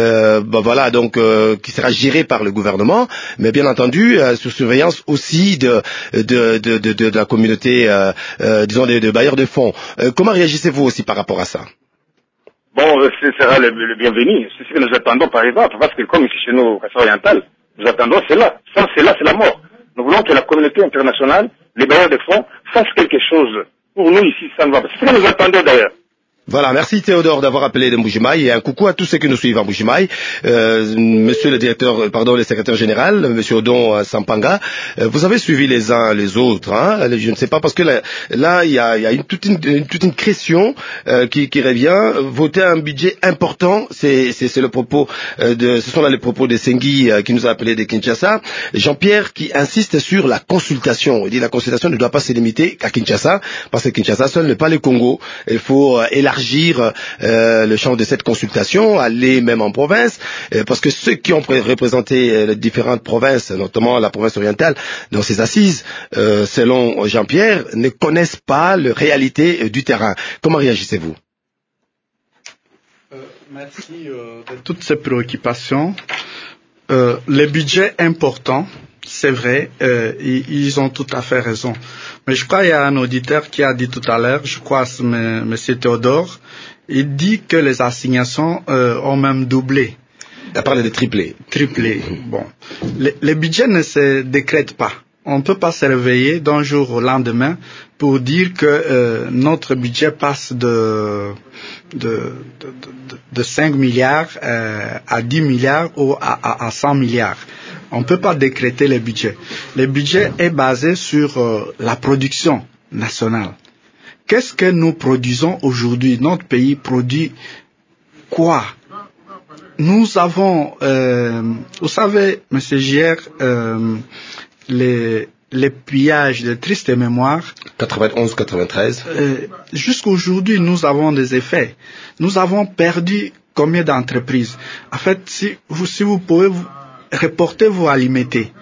Speaker 4: qui sera géré par le gouvernement, mais bien entendu sous surveillance aussi de la communauté, disons des bailleurs de fonds. Comment réagissez-vous aussi par rapport à ça?
Speaker 12: Bon, ce sera le bienvenu. C'est ce que nous attendons par exemple, parce que comme ici chez nous au Kassai oriental, nous attendons cela. Sans cela, c'est la mort. Nous voulons que la communauté internationale, les bailleurs de fonds, fassent quelque chose. Pour nous ici, ça ne va pas. C'est ce que nous attendons d'ailleurs.
Speaker 4: Voilà, merci Théodore d'avoir appelé de Mbujimaï et un coucou à tous ceux qui nous suivent à Mbujimaï. Monsieur le secrétaire général, Monsieur Odon Sampanga, vous avez suivi les uns les autres, hein. Je ne sais pas parce que là il y a toute une question qui revient. Voter un budget important, c'est le propos ce sont là les propos de Sengui qui nous a appelé de Kinshasa. Jean-Pierre qui insiste sur la consultation. Il dit la consultation ne doit pas se limiter qu'à Kinshasa parce que Kinshasa seul n'est pas le Congo. Il faut élargir le champ de cette consultation, aller même en province, parce que ceux qui ont représenté les différentes provinces, notamment la province orientale, dans ces assises, selon Jean-Pierre, ne connaissent pas la réalité du terrain. Comment réagissez-vous?
Speaker 7: Merci de toutes ces préoccupations. Les budgets importants, c'est vrai, ils ont tout à fait raison. Mais je crois qu'il y a un auditeur qui a dit tout à l'heure, je crois c'est M. Théodore, il dit que les assignations ont même doublé.
Speaker 4: Il a parlé de triplé.
Speaker 7: Triplé, bon. Les budgets ne se décrètent pas. On ne peut pas se réveiller d'un jour au lendemain pour dire que notre budget passe de 5 milliards à 10 milliards ou à 100 milliards. On ne peut pas décréter le budget. Le budget est basé sur la production nationale. Qu'est-ce que nous produisons aujourd'hui? Notre pays produit quoi? Nous avons, vous savez, M. Gier, les pillages de triste mémoire.
Speaker 4: 91-93.
Speaker 7: Jusqu'aujourd'hui, nous avons des effets. Nous avons perdu combien d'entreprises? En fait, si vous pouvez reporter vos limités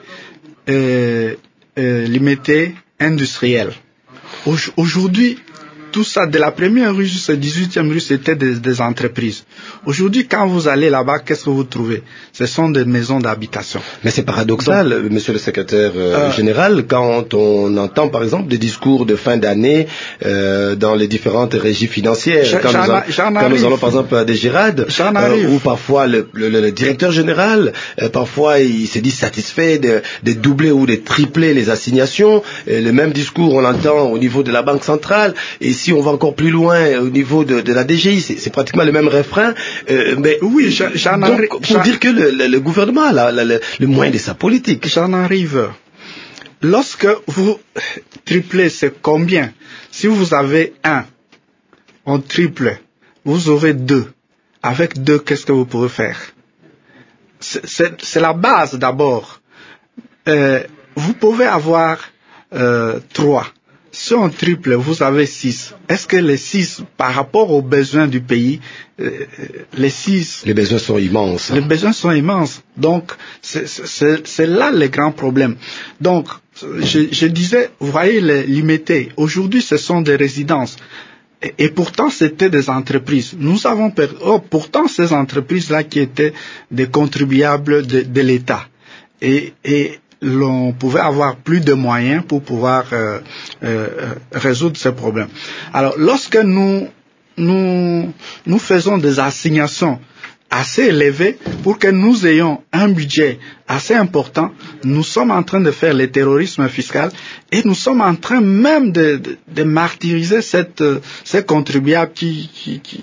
Speaker 7: industriels. Aujourd'hui, tout ça, de la première rue jusqu'à 18e rue, c'était des entreprises. Aujourd'hui, quand vous allez là-bas, qu'est-ce que vous trouvez? Ce sont des maisons d'habitation.
Speaker 4: Mais c'est paradoxal, monsieur le secrétaire général, quand on entend, par exemple, des discours de fin d'année dans les différentes régies financières. Quand nous allons, par exemple, à des Girades, où parfois le directeur général, parfois, il se dit satisfait de doubler ou de tripler les assignations. Le même discours, on l'entend au niveau de la Banque centrale. Et si on va encore plus loin au niveau de la DGI, c'est pratiquement le même refrain. Mais
Speaker 7: oui,
Speaker 4: donc, pour dire que le gouvernement a le moyen de sa politique.
Speaker 7: J'en arrive. Lorsque vous triplez, c'est combien? Si vous avez 1, on triple, vous aurez 2. Avec 2, qu'est-ce que vous pouvez faire? C'est la base d'abord. Vous pouvez avoir 3. Si on triple, vous avez 6. Est-ce que les 6, par rapport aux besoins du pays, les 6...
Speaker 4: Les besoins sont immenses.
Speaker 7: Les besoins sont immenses. Donc, c'est là le grand problème. Donc, je disais, vous voyez les limités. Aujourd'hui, ce sont des résidences. Et pourtant, c'était des entreprises. Nous avons pourtant, ces entreprises-là qui étaient des contribuables de l'État. Et l'on pouvait avoir plus de moyens pour pouvoir résoudre ces problèmes. Alors, lorsque nous faisons des assignations assez élevées pour que nous ayons un budget assez important, nous sommes en train de faire le terrorisme fiscal et nous sommes en train même de martyriser ces contribuables qui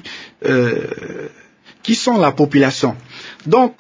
Speaker 7: sont la population. Donc,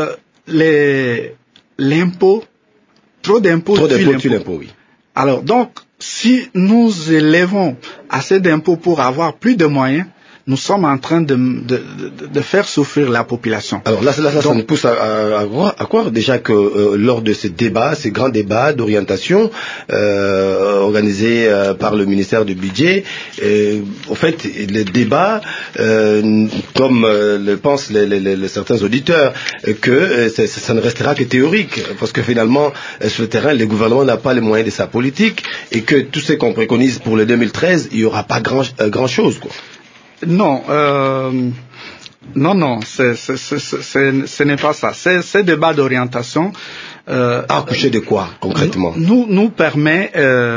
Speaker 7: l'impôt, trop d'impôts tue l'impôt,
Speaker 4: oui.
Speaker 7: Alors, donc, si nous élevons assez d'impôts pour avoir plus de moyens, nous sommes en train de faire souffrir la population.
Speaker 4: Alors là, donc, ça nous pousse à croire déjà que lors de ces débats, ces grands débats d'orientation organisés par le ministère du Budget, en fait, les débats, comme le pensent certains auditeurs, que ça ne restera que théorique, parce que finalement, sur le terrain, le gouvernement n'a pas les moyens de sa politique, et que tout ce qu'on préconise pour le 2013, il n'y aura pas grand-chose, quoi.
Speaker 7: Non, ce n'est pas ça. Ces débats d'orientation
Speaker 4: accoucher de quoi concrètement
Speaker 7: nous permet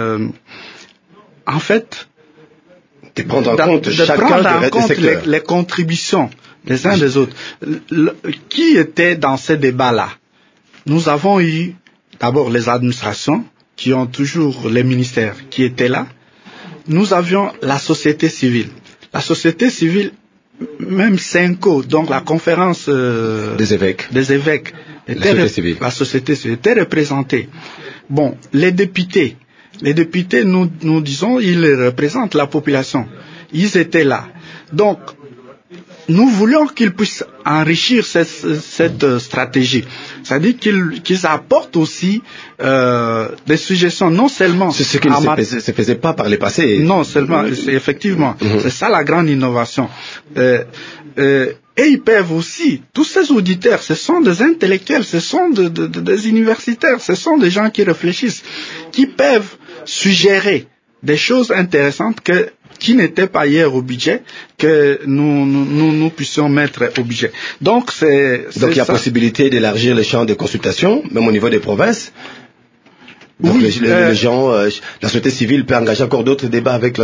Speaker 7: en fait
Speaker 4: de prendre en compte
Speaker 7: les contributions des uns des autres. Qui était dans ces débats-là? Nous avons eu d'abord les administrations qui ont toujours les ministères qui étaient là. Nous avions la société civile. La société civile, même Senko, donc la conférence
Speaker 4: des évêques,
Speaker 7: la société civile était représentée. Bon, les députés, nous disons, ils représentent la population. Ils étaient là. Donc, nous voulions qu'ils puissent enrichir cette stratégie. C'est-à-dire qu'ils apportent aussi des suggestions, non seulement...
Speaker 4: C'est ce qui ne se faisait pas par les passés.
Speaker 7: Non seulement, effectivement. C'est ça la grande innovation. Et ils peuvent aussi, tous ces auditeurs, ce sont des intellectuels, ce sont des universitaires, ce sont des gens qui réfléchissent, qui peuvent suggérer des choses intéressantes qui n'étaient pas hier au budget, que nous puissions mettre au budget. Donc il
Speaker 4: y a possibilité d'élargir les champs de consultation, même au niveau des provinces. Donc les gens, la société civile peut engager encore d'autres débats avec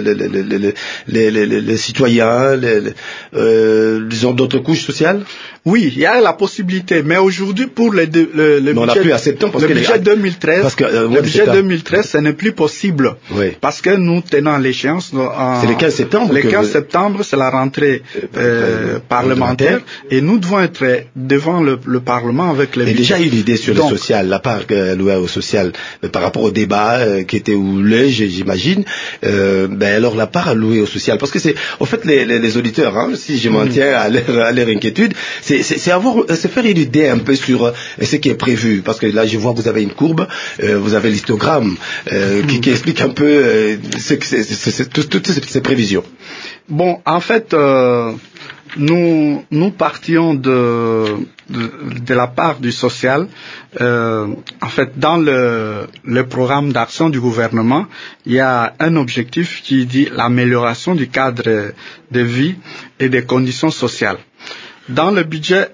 Speaker 4: les citoyens, disons d'autres couches sociales.
Speaker 7: Oui, il y a la possibilité, mais aujourd'hui pour le budget 2013, le budget 2013, ce n'est plus possible, parce que nous tenons l'échéance.
Speaker 4: C'est le 15 septembre.
Speaker 7: Le 15 septembre, c'est la rentrée parlementaire, et nous devons être devant le Parlement avec le budget.
Speaker 4: Et déjà eu l'idée sur le social, la part allouée au social. Par rapport au débat qui était houlé, j'imagine, alors la part allouée au social, parce que c'est, en fait, les auditeurs, si je m'en tiens à leur inquiétude, c'est se faire une idée un peu sur ce qui est prévu, parce que là, je vois que vous avez une courbe, vous avez l'histogramme qui explique un peu toutes ces prévisions.
Speaker 7: Bon, en fait, nous partions de la part du social. En fait, dans le programme d'action du gouvernement, il y a un objectif qui dit l'amélioration du cadre de vie et des conditions sociales. Dans le budget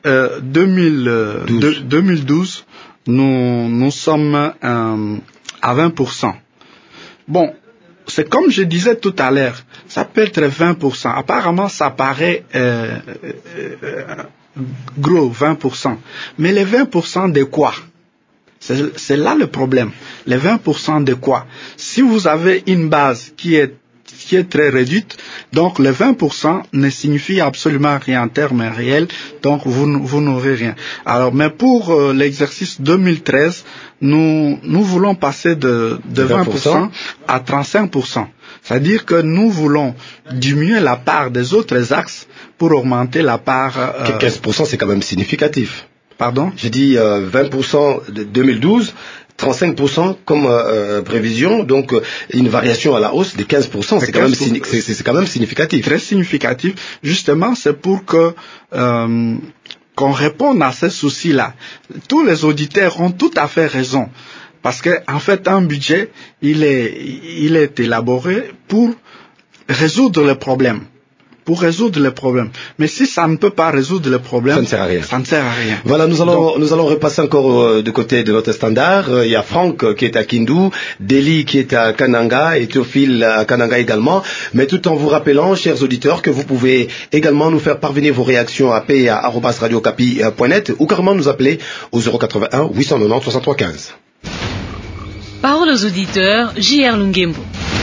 Speaker 7: 2012, nous sommes à 20%. Bon, c'est comme je disais tout à l'heure, ça peut être 20%. Apparemment, ça paraît gros, 20%. Mais les 20% de quoi? C'est là le problème. Les 20% de quoi? Si vous avez une base qui est très réduite, donc les 20% ne signifie absolument rien en termes réels, donc vous n'aurez rien. Alors, mais pour l'exercice 2013, nous voulons passer de 20% à 35%. C'est-à-dire que nous voulons diminuer la part des autres axes pour augmenter la part...
Speaker 4: 15%, c'est quand même significatif.
Speaker 7: Pardon?
Speaker 4: J'ai dit 20% de 2012, 35% comme prévision, donc une variation à la hausse de 15%, c'est quand même significatif.
Speaker 7: Très significatif. Justement, c'est pour que qu'on réponde à ces soucis-là. Tous les auditeurs ont tout à fait raison. Parce que, en fait, un budget, il est élaboré pour résoudre les problèmes. Mais si ça ne peut pas résoudre le problème,
Speaker 4: ça ne sert à rien. Voilà, nous allons repasser encore du côté de notre standard. Il y a Franck qui est à Kindu, Deli qui est à Kananga et Théophile à Kananga également. Mais tout en vous rappelant, chers auditeurs, que vous pouvez également nous faire parvenir vos réactions à pa@radiocapi.net ou carrément nous appeler au 081 890 63 15.
Speaker 6: Parole aux auditeurs, J.R. Lungembo.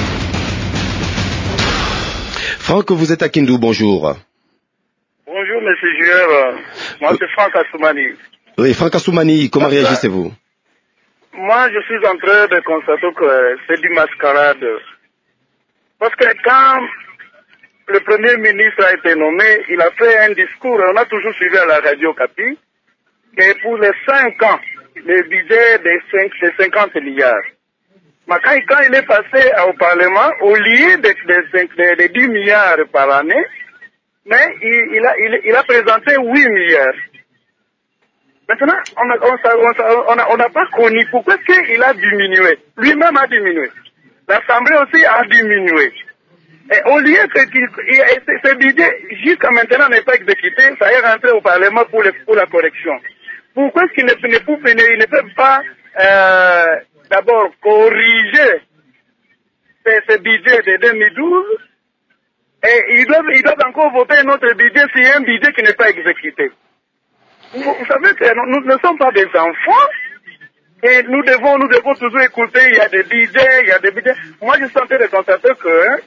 Speaker 4: Franck, vous êtes à Kindu, bonjour.
Speaker 1: Bonjour, monsieur J.R. Moi, c'est Franck Assoumani.
Speaker 4: Oui, Franck Assoumani, comment réagissez-vous?
Speaker 1: Moi, je suis en train de constater que c'est du mascarade. Parce que quand le Premier ministre a été nommé, il a fait un discours, on a toujours suivi à la radio Capi, que pour les 5 ans, le budget de 50 milliards. Mais quand il est passé au Parlement, au lieu de 10 milliards par année, mais il a présenté 8 milliards. Maintenant, on n'a pas connu pourquoi est-ce qu'il a diminué. Lui-même a diminué. L'Assemblée aussi a diminué. Et au lieu que ce budget, jusqu'à maintenant, n'est pas exécuté, ça est rentré au Parlement pour la correction. Pourquoi est-ce qu'il ne peut pas d'abord corriger ce budget de 2012 et ils doivent encore voter un autre budget s'il y a un budget qui n'est pas exécuté. Vous savez que nous ne sommes pas des enfants et nous devons toujours écouter, il y a des budgets. Moi, je suis en train de constater que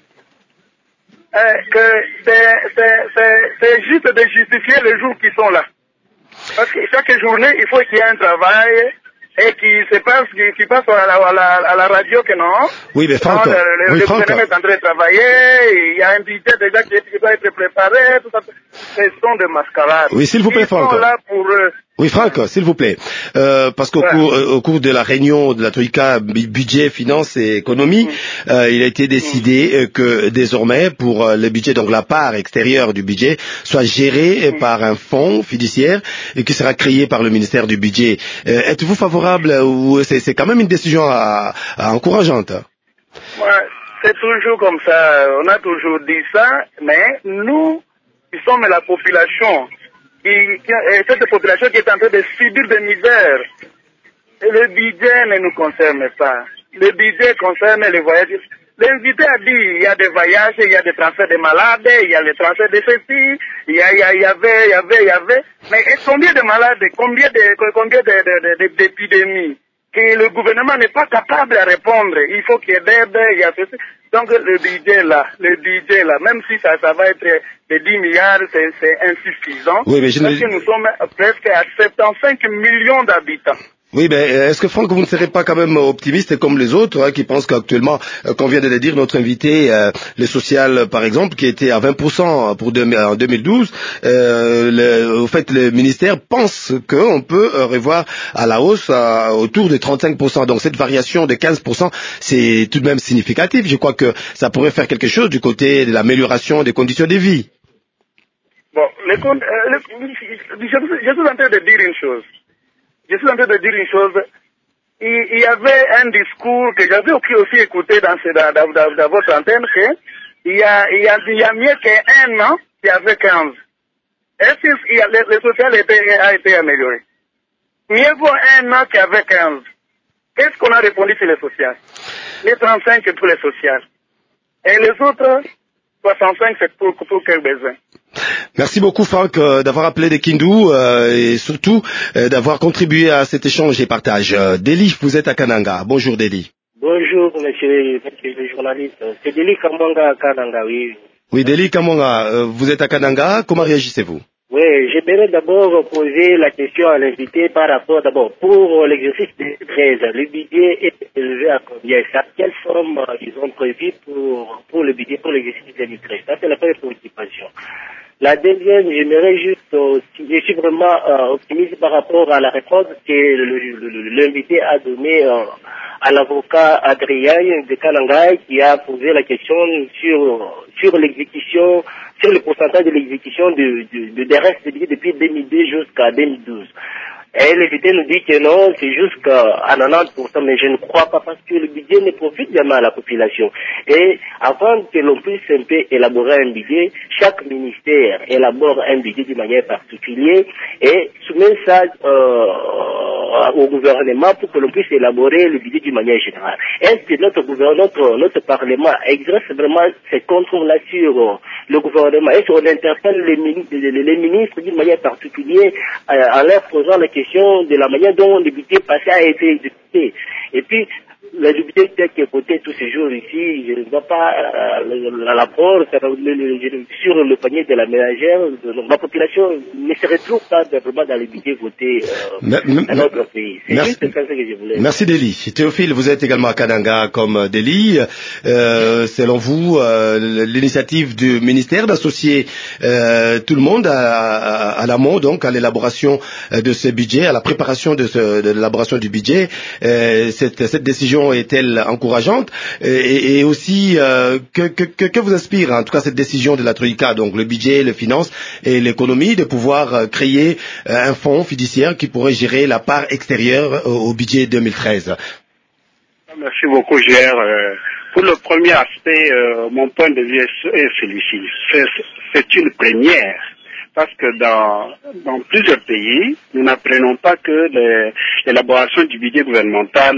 Speaker 1: c'est juste de justifier les jours qui sont là. Parce que chaque journée, il faut qu'il y ait un travail et qui passe à la radio que non.
Speaker 4: Oui, mais Franck,
Speaker 1: le gouvernement est en train de travailler, il y a un budget déjà qui doit être préparé, tout ça. Ce sont des mascarades.
Speaker 4: Oui, s'il vous plaît, Franck.
Speaker 1: Ils sont là pour...
Speaker 4: Oui, Franck, s'il vous plaît. Parce qu'au cours de la réunion de la Troïka budget, finances et économie, il a été décidé que désormais, pour le budget, donc la part extérieure du budget, soit gérée par un fonds fiduciaire et qui sera créé par le ministère du budget. Êtes-vous favorable ou c'est quand même une décision encourageante?
Speaker 1: Ouais, c'est toujours comme ça. On a toujours dit ça, mais nous, qui sommes la population, cette population qui est en train de subir des misères. Et le budget ne nous concerne pas. Le budget concerne les voyages. Le budget a dit, il y a des voyages, il y a des transferts de malades, il y a les transferts de ceci, il y avait. Mais combien de malades, combien d'épidémies que le gouvernement n'est pas capable de répondre. Il faut qu'il y ait d'aide, il y a ceci. Donc le budget là, même si ça va être de 10 milliards, c'est insuffisant.
Speaker 4: Oui, mais
Speaker 1: parce que nous sommes presque à 75 millions d'habitants.
Speaker 4: Oui, mais est-ce que Franck, vous ne serez pas quand même optimiste comme les autres, qui pensent qu'actuellement, comme vient de le dire notre invité, le social, par exemple, qui était à 20% en 2012, au fait, le ministère pense qu'on peut revoir à la hausse autour de 35%. Donc cette variation de 15%, c'est tout de même significatif. Je crois que ça pourrait faire quelque chose du côté de l'amélioration des conditions de vie.
Speaker 12: Bon, je suis en train de dire une chose. Il y avait un discours que j'avais aussi écouté dans votre antenne, il y a mieux qu'un an, il y avait 15. Est-ce que le social a été amélioré? Mieux vaut un an qu'il y avait 15. Qu'est-ce qu'on a répondu sur les sociales? Les 35 c'est pour les sociales. Et les autres, 65 c'est pour quel besoin?
Speaker 4: Merci beaucoup Franck d'avoir appelé de Kindu et surtout d'avoir contribué à cet échange et partage. Deli, vous êtes à Kananga. Bonjour Deli.
Speaker 13: Bonjour monsieur le journaliste. C'est Deli Kamanga à Kananga, oui.
Speaker 4: Oui, Deli Kamanga, vous êtes à Kananga. Comment réagissez-vous?
Speaker 13: Oui, j'aimerais d'abord poser la question à l'invité par rapport d'abord pour l'exercice 2013. Le budget est élevé à combien? À quelle somme ils ont prévu pour le budget pour l'exercice 2013? Ça c'est la première préoccupation. La deuxième, j'aimerais juste, je suis vraiment optimiste par rapport à la réponse que l'invité a donnée à l'avocat Adrien de Kananga qui a posé la question sur l'exécution, sur le pourcentage de l'exécution des restes de budget depuis 2002 jusqu'à 2012. Et l'invité nous dit que non, c'est jusqu'à 90%, mais je ne crois pas parce que le budget ne profite jamais à la population. Et avant que l'on puisse un peu élaborer un budget, chaque ministère élabore un budget d'une manière particulière et soumet ça au gouvernement pour que l'on puisse élaborer le budget d'une manière générale. Est-ce que notre Parlement exerce vraiment ses contrôles-là sur le gouvernement? Est-ce qu'on interpelle les ministres d'une manière particulière en leur posant la question de la manière dont le budget passé a été exécuté? Et puis, le budget tel que voté tous ces jours ici, je ne vois pas l'apport sur le panier de la ménagère. La population ne se retrouve pas vraiment dans le budget voté dans notre pays. C'est juste ça que je voulais.
Speaker 4: Merci Deli. Théophile, vous êtes également à Kananga comme Deli. Selon vous, l'initiative du ministère d'associer tout le monde à l'amont, donc à l'élaboration de ce budget, à la préparation de l'élaboration du budget, cette décision est-elle encourageante et aussi que vous inspire en tout cas cette décision de la Troïka, donc le budget, les finances et l'économie, de pouvoir créer un fonds fiduciaire qui pourrait gérer la part extérieure au budget 2013?
Speaker 14: Merci beaucoup, Gérard. Pour le premier aspect, mon point de vue est celui-ci. C'est une première. Parce que dans plusieurs pays, nous n'apprenons pas que l'élaboration du budget gouvernemental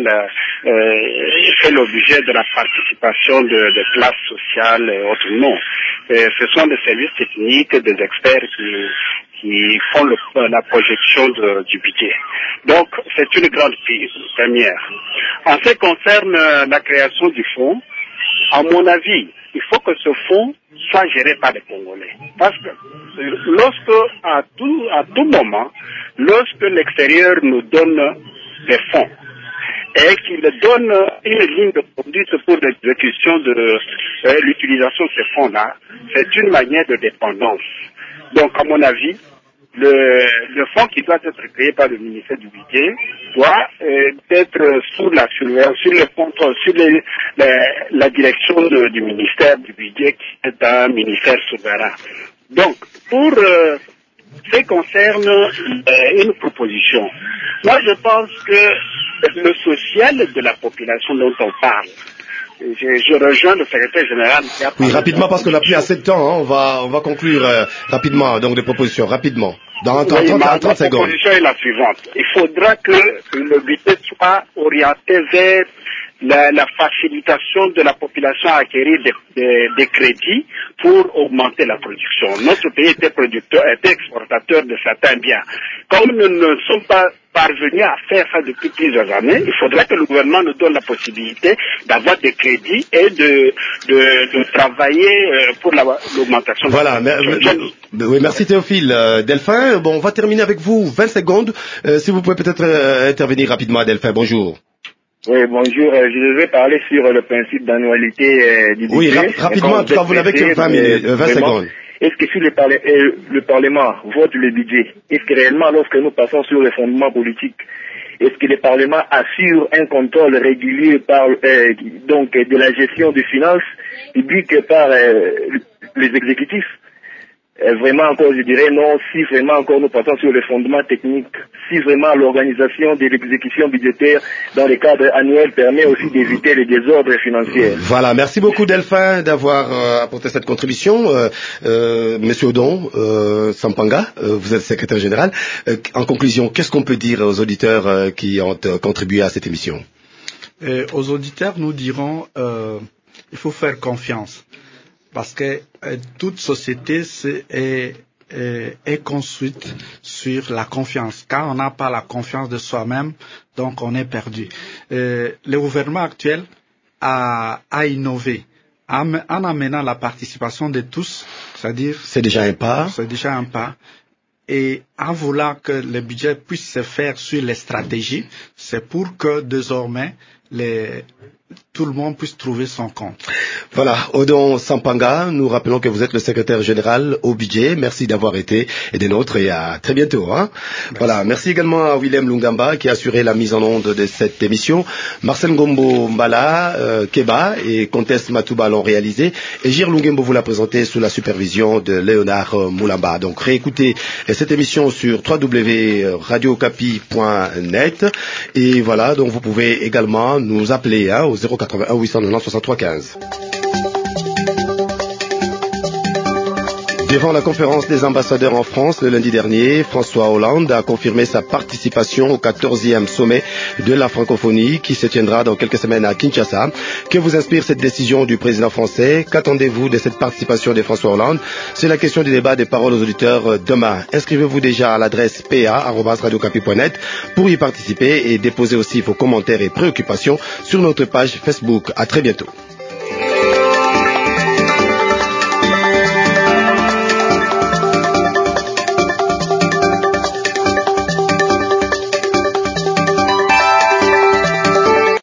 Speaker 14: fait l'objet de la participation de classes sociales et autres. Non. Ce sont des services techniques, des experts qui font la projection du budget. Donc, c'est une grande première. En ce qui concerne la création du fonds, à mon avis, il faut que ce fonds soit géré par les Congolais. Parce que à tout moment, lorsque l'extérieur nous donne des fonds et qu'il donne une ligne de conduite pour l'exécution de l'utilisation de ces fonds-là, c'est une manière de dépendance. Donc, à mon avis, le fonds qui doit être créé par le ministère du Budget doit être sous la surveillance, sur le contrôle, sur la direction du ministère du Budget qui est un ministère souverain. Donc, pour ce qui concerne une proposition, moi je pense que le social de la population dont on parle, je rejoins le secrétaire général.
Speaker 4: Oui, rapidement parce qu'on n'a plus assez de temps. Hein, on va conclure rapidement, donc des propositions, rapidement. Dans 30 secondes.
Speaker 14: La proposition est la suivante. Il faudra que le budget soit orienté vers la facilitation de la population à acquérir des crédits pour augmenter la production. Notre pays était exportateur de certains biens. Comme nous ne sommes pas parvenus à faire ça depuis plusieurs années, il faudrait que le gouvernement nous donne la possibilité d'avoir des crédits et de travailler pour l'augmentation.
Speaker 4: Voilà, oui, merci Théophile. Delphin, bon, on va terminer avec vous 20 secondes. Si vous pouvez peut-être intervenir rapidement, Delphin, bonjour.
Speaker 15: Oui, bonjour. Je devais parler sur le principe d'annualité du budget.
Speaker 4: Oui, rapidement, en tout cas, vous n'avez que 20 secondes.
Speaker 15: Est-ce que si le Parlement vote le budget, est-ce que réellement, lorsque nous passons sur les fondements politiques, est-ce que le Parlement assure un contrôle régulier donc, de la gestion des finances publiques par les exécutifs? vraiment encore, je dirais non, si vraiment encore nous partons sur les fondements techniques, si vraiment l'organisation de l'exécution budgétaire dans le cadre annuel permet aussi d'éviter les désordres financiers.
Speaker 4: Voilà, merci beaucoup Delphin d'avoir apporté cette contribution. Monsieur Odon Sampanga, vous êtes secrétaire général. En conclusion, qu'est-ce qu'on peut dire aux auditeurs qui ont contribué à cette émission?
Speaker 7: Aux auditeurs, nous dirons il faut faire confiance. Parce que toute société est construite sur la confiance. Quand on n'a pas la confiance de soi-même, donc on est perdu. Le gouvernement actuel a innové en amenant la participation de tous, c'est-à-dire...
Speaker 4: C'est déjà un pas.
Speaker 7: C'est déjà un pas. Et en voulant que le budget puisse se faire sur les stratégies, c'est pour que désormais tout le monde puisse trouver son compte.
Speaker 4: Voilà, Odon Sampanga, nous rappelons que vous êtes le secrétaire général au budget. Merci d'avoir été des nôtres et à très bientôt. Hein. Voilà, merci également à Willem Lungamba qui a assuré la mise en onde de cette émission. Marcel Ngombo Mbala, Keba et Comtesse Matouba l'ont réalisé. Et Gir Lungembo vous l'a présenté sous la supervision de Léonard Moulamba. Donc réécoutez cette émission sur www.radiocapi.net. Et voilà, donc vous pouvez également nous appeler au 081 890 63 15. Devant la conférence des ambassadeurs en France le lundi dernier, François Hollande a confirmé sa participation au 14e sommet de la francophonie qui se tiendra dans quelques semaines à Kinshasa. Que vous inspire cette décision du président français? Qu'attendez-vous de cette participation de François Hollande? C'est la question du débat des paroles aux auditeurs demain. Inscrivez-vous déjà à l'adresse pa@radiocapi.net pour y participer et déposer aussi vos commentaires et préoccupations sur notre page Facebook. À très bientôt.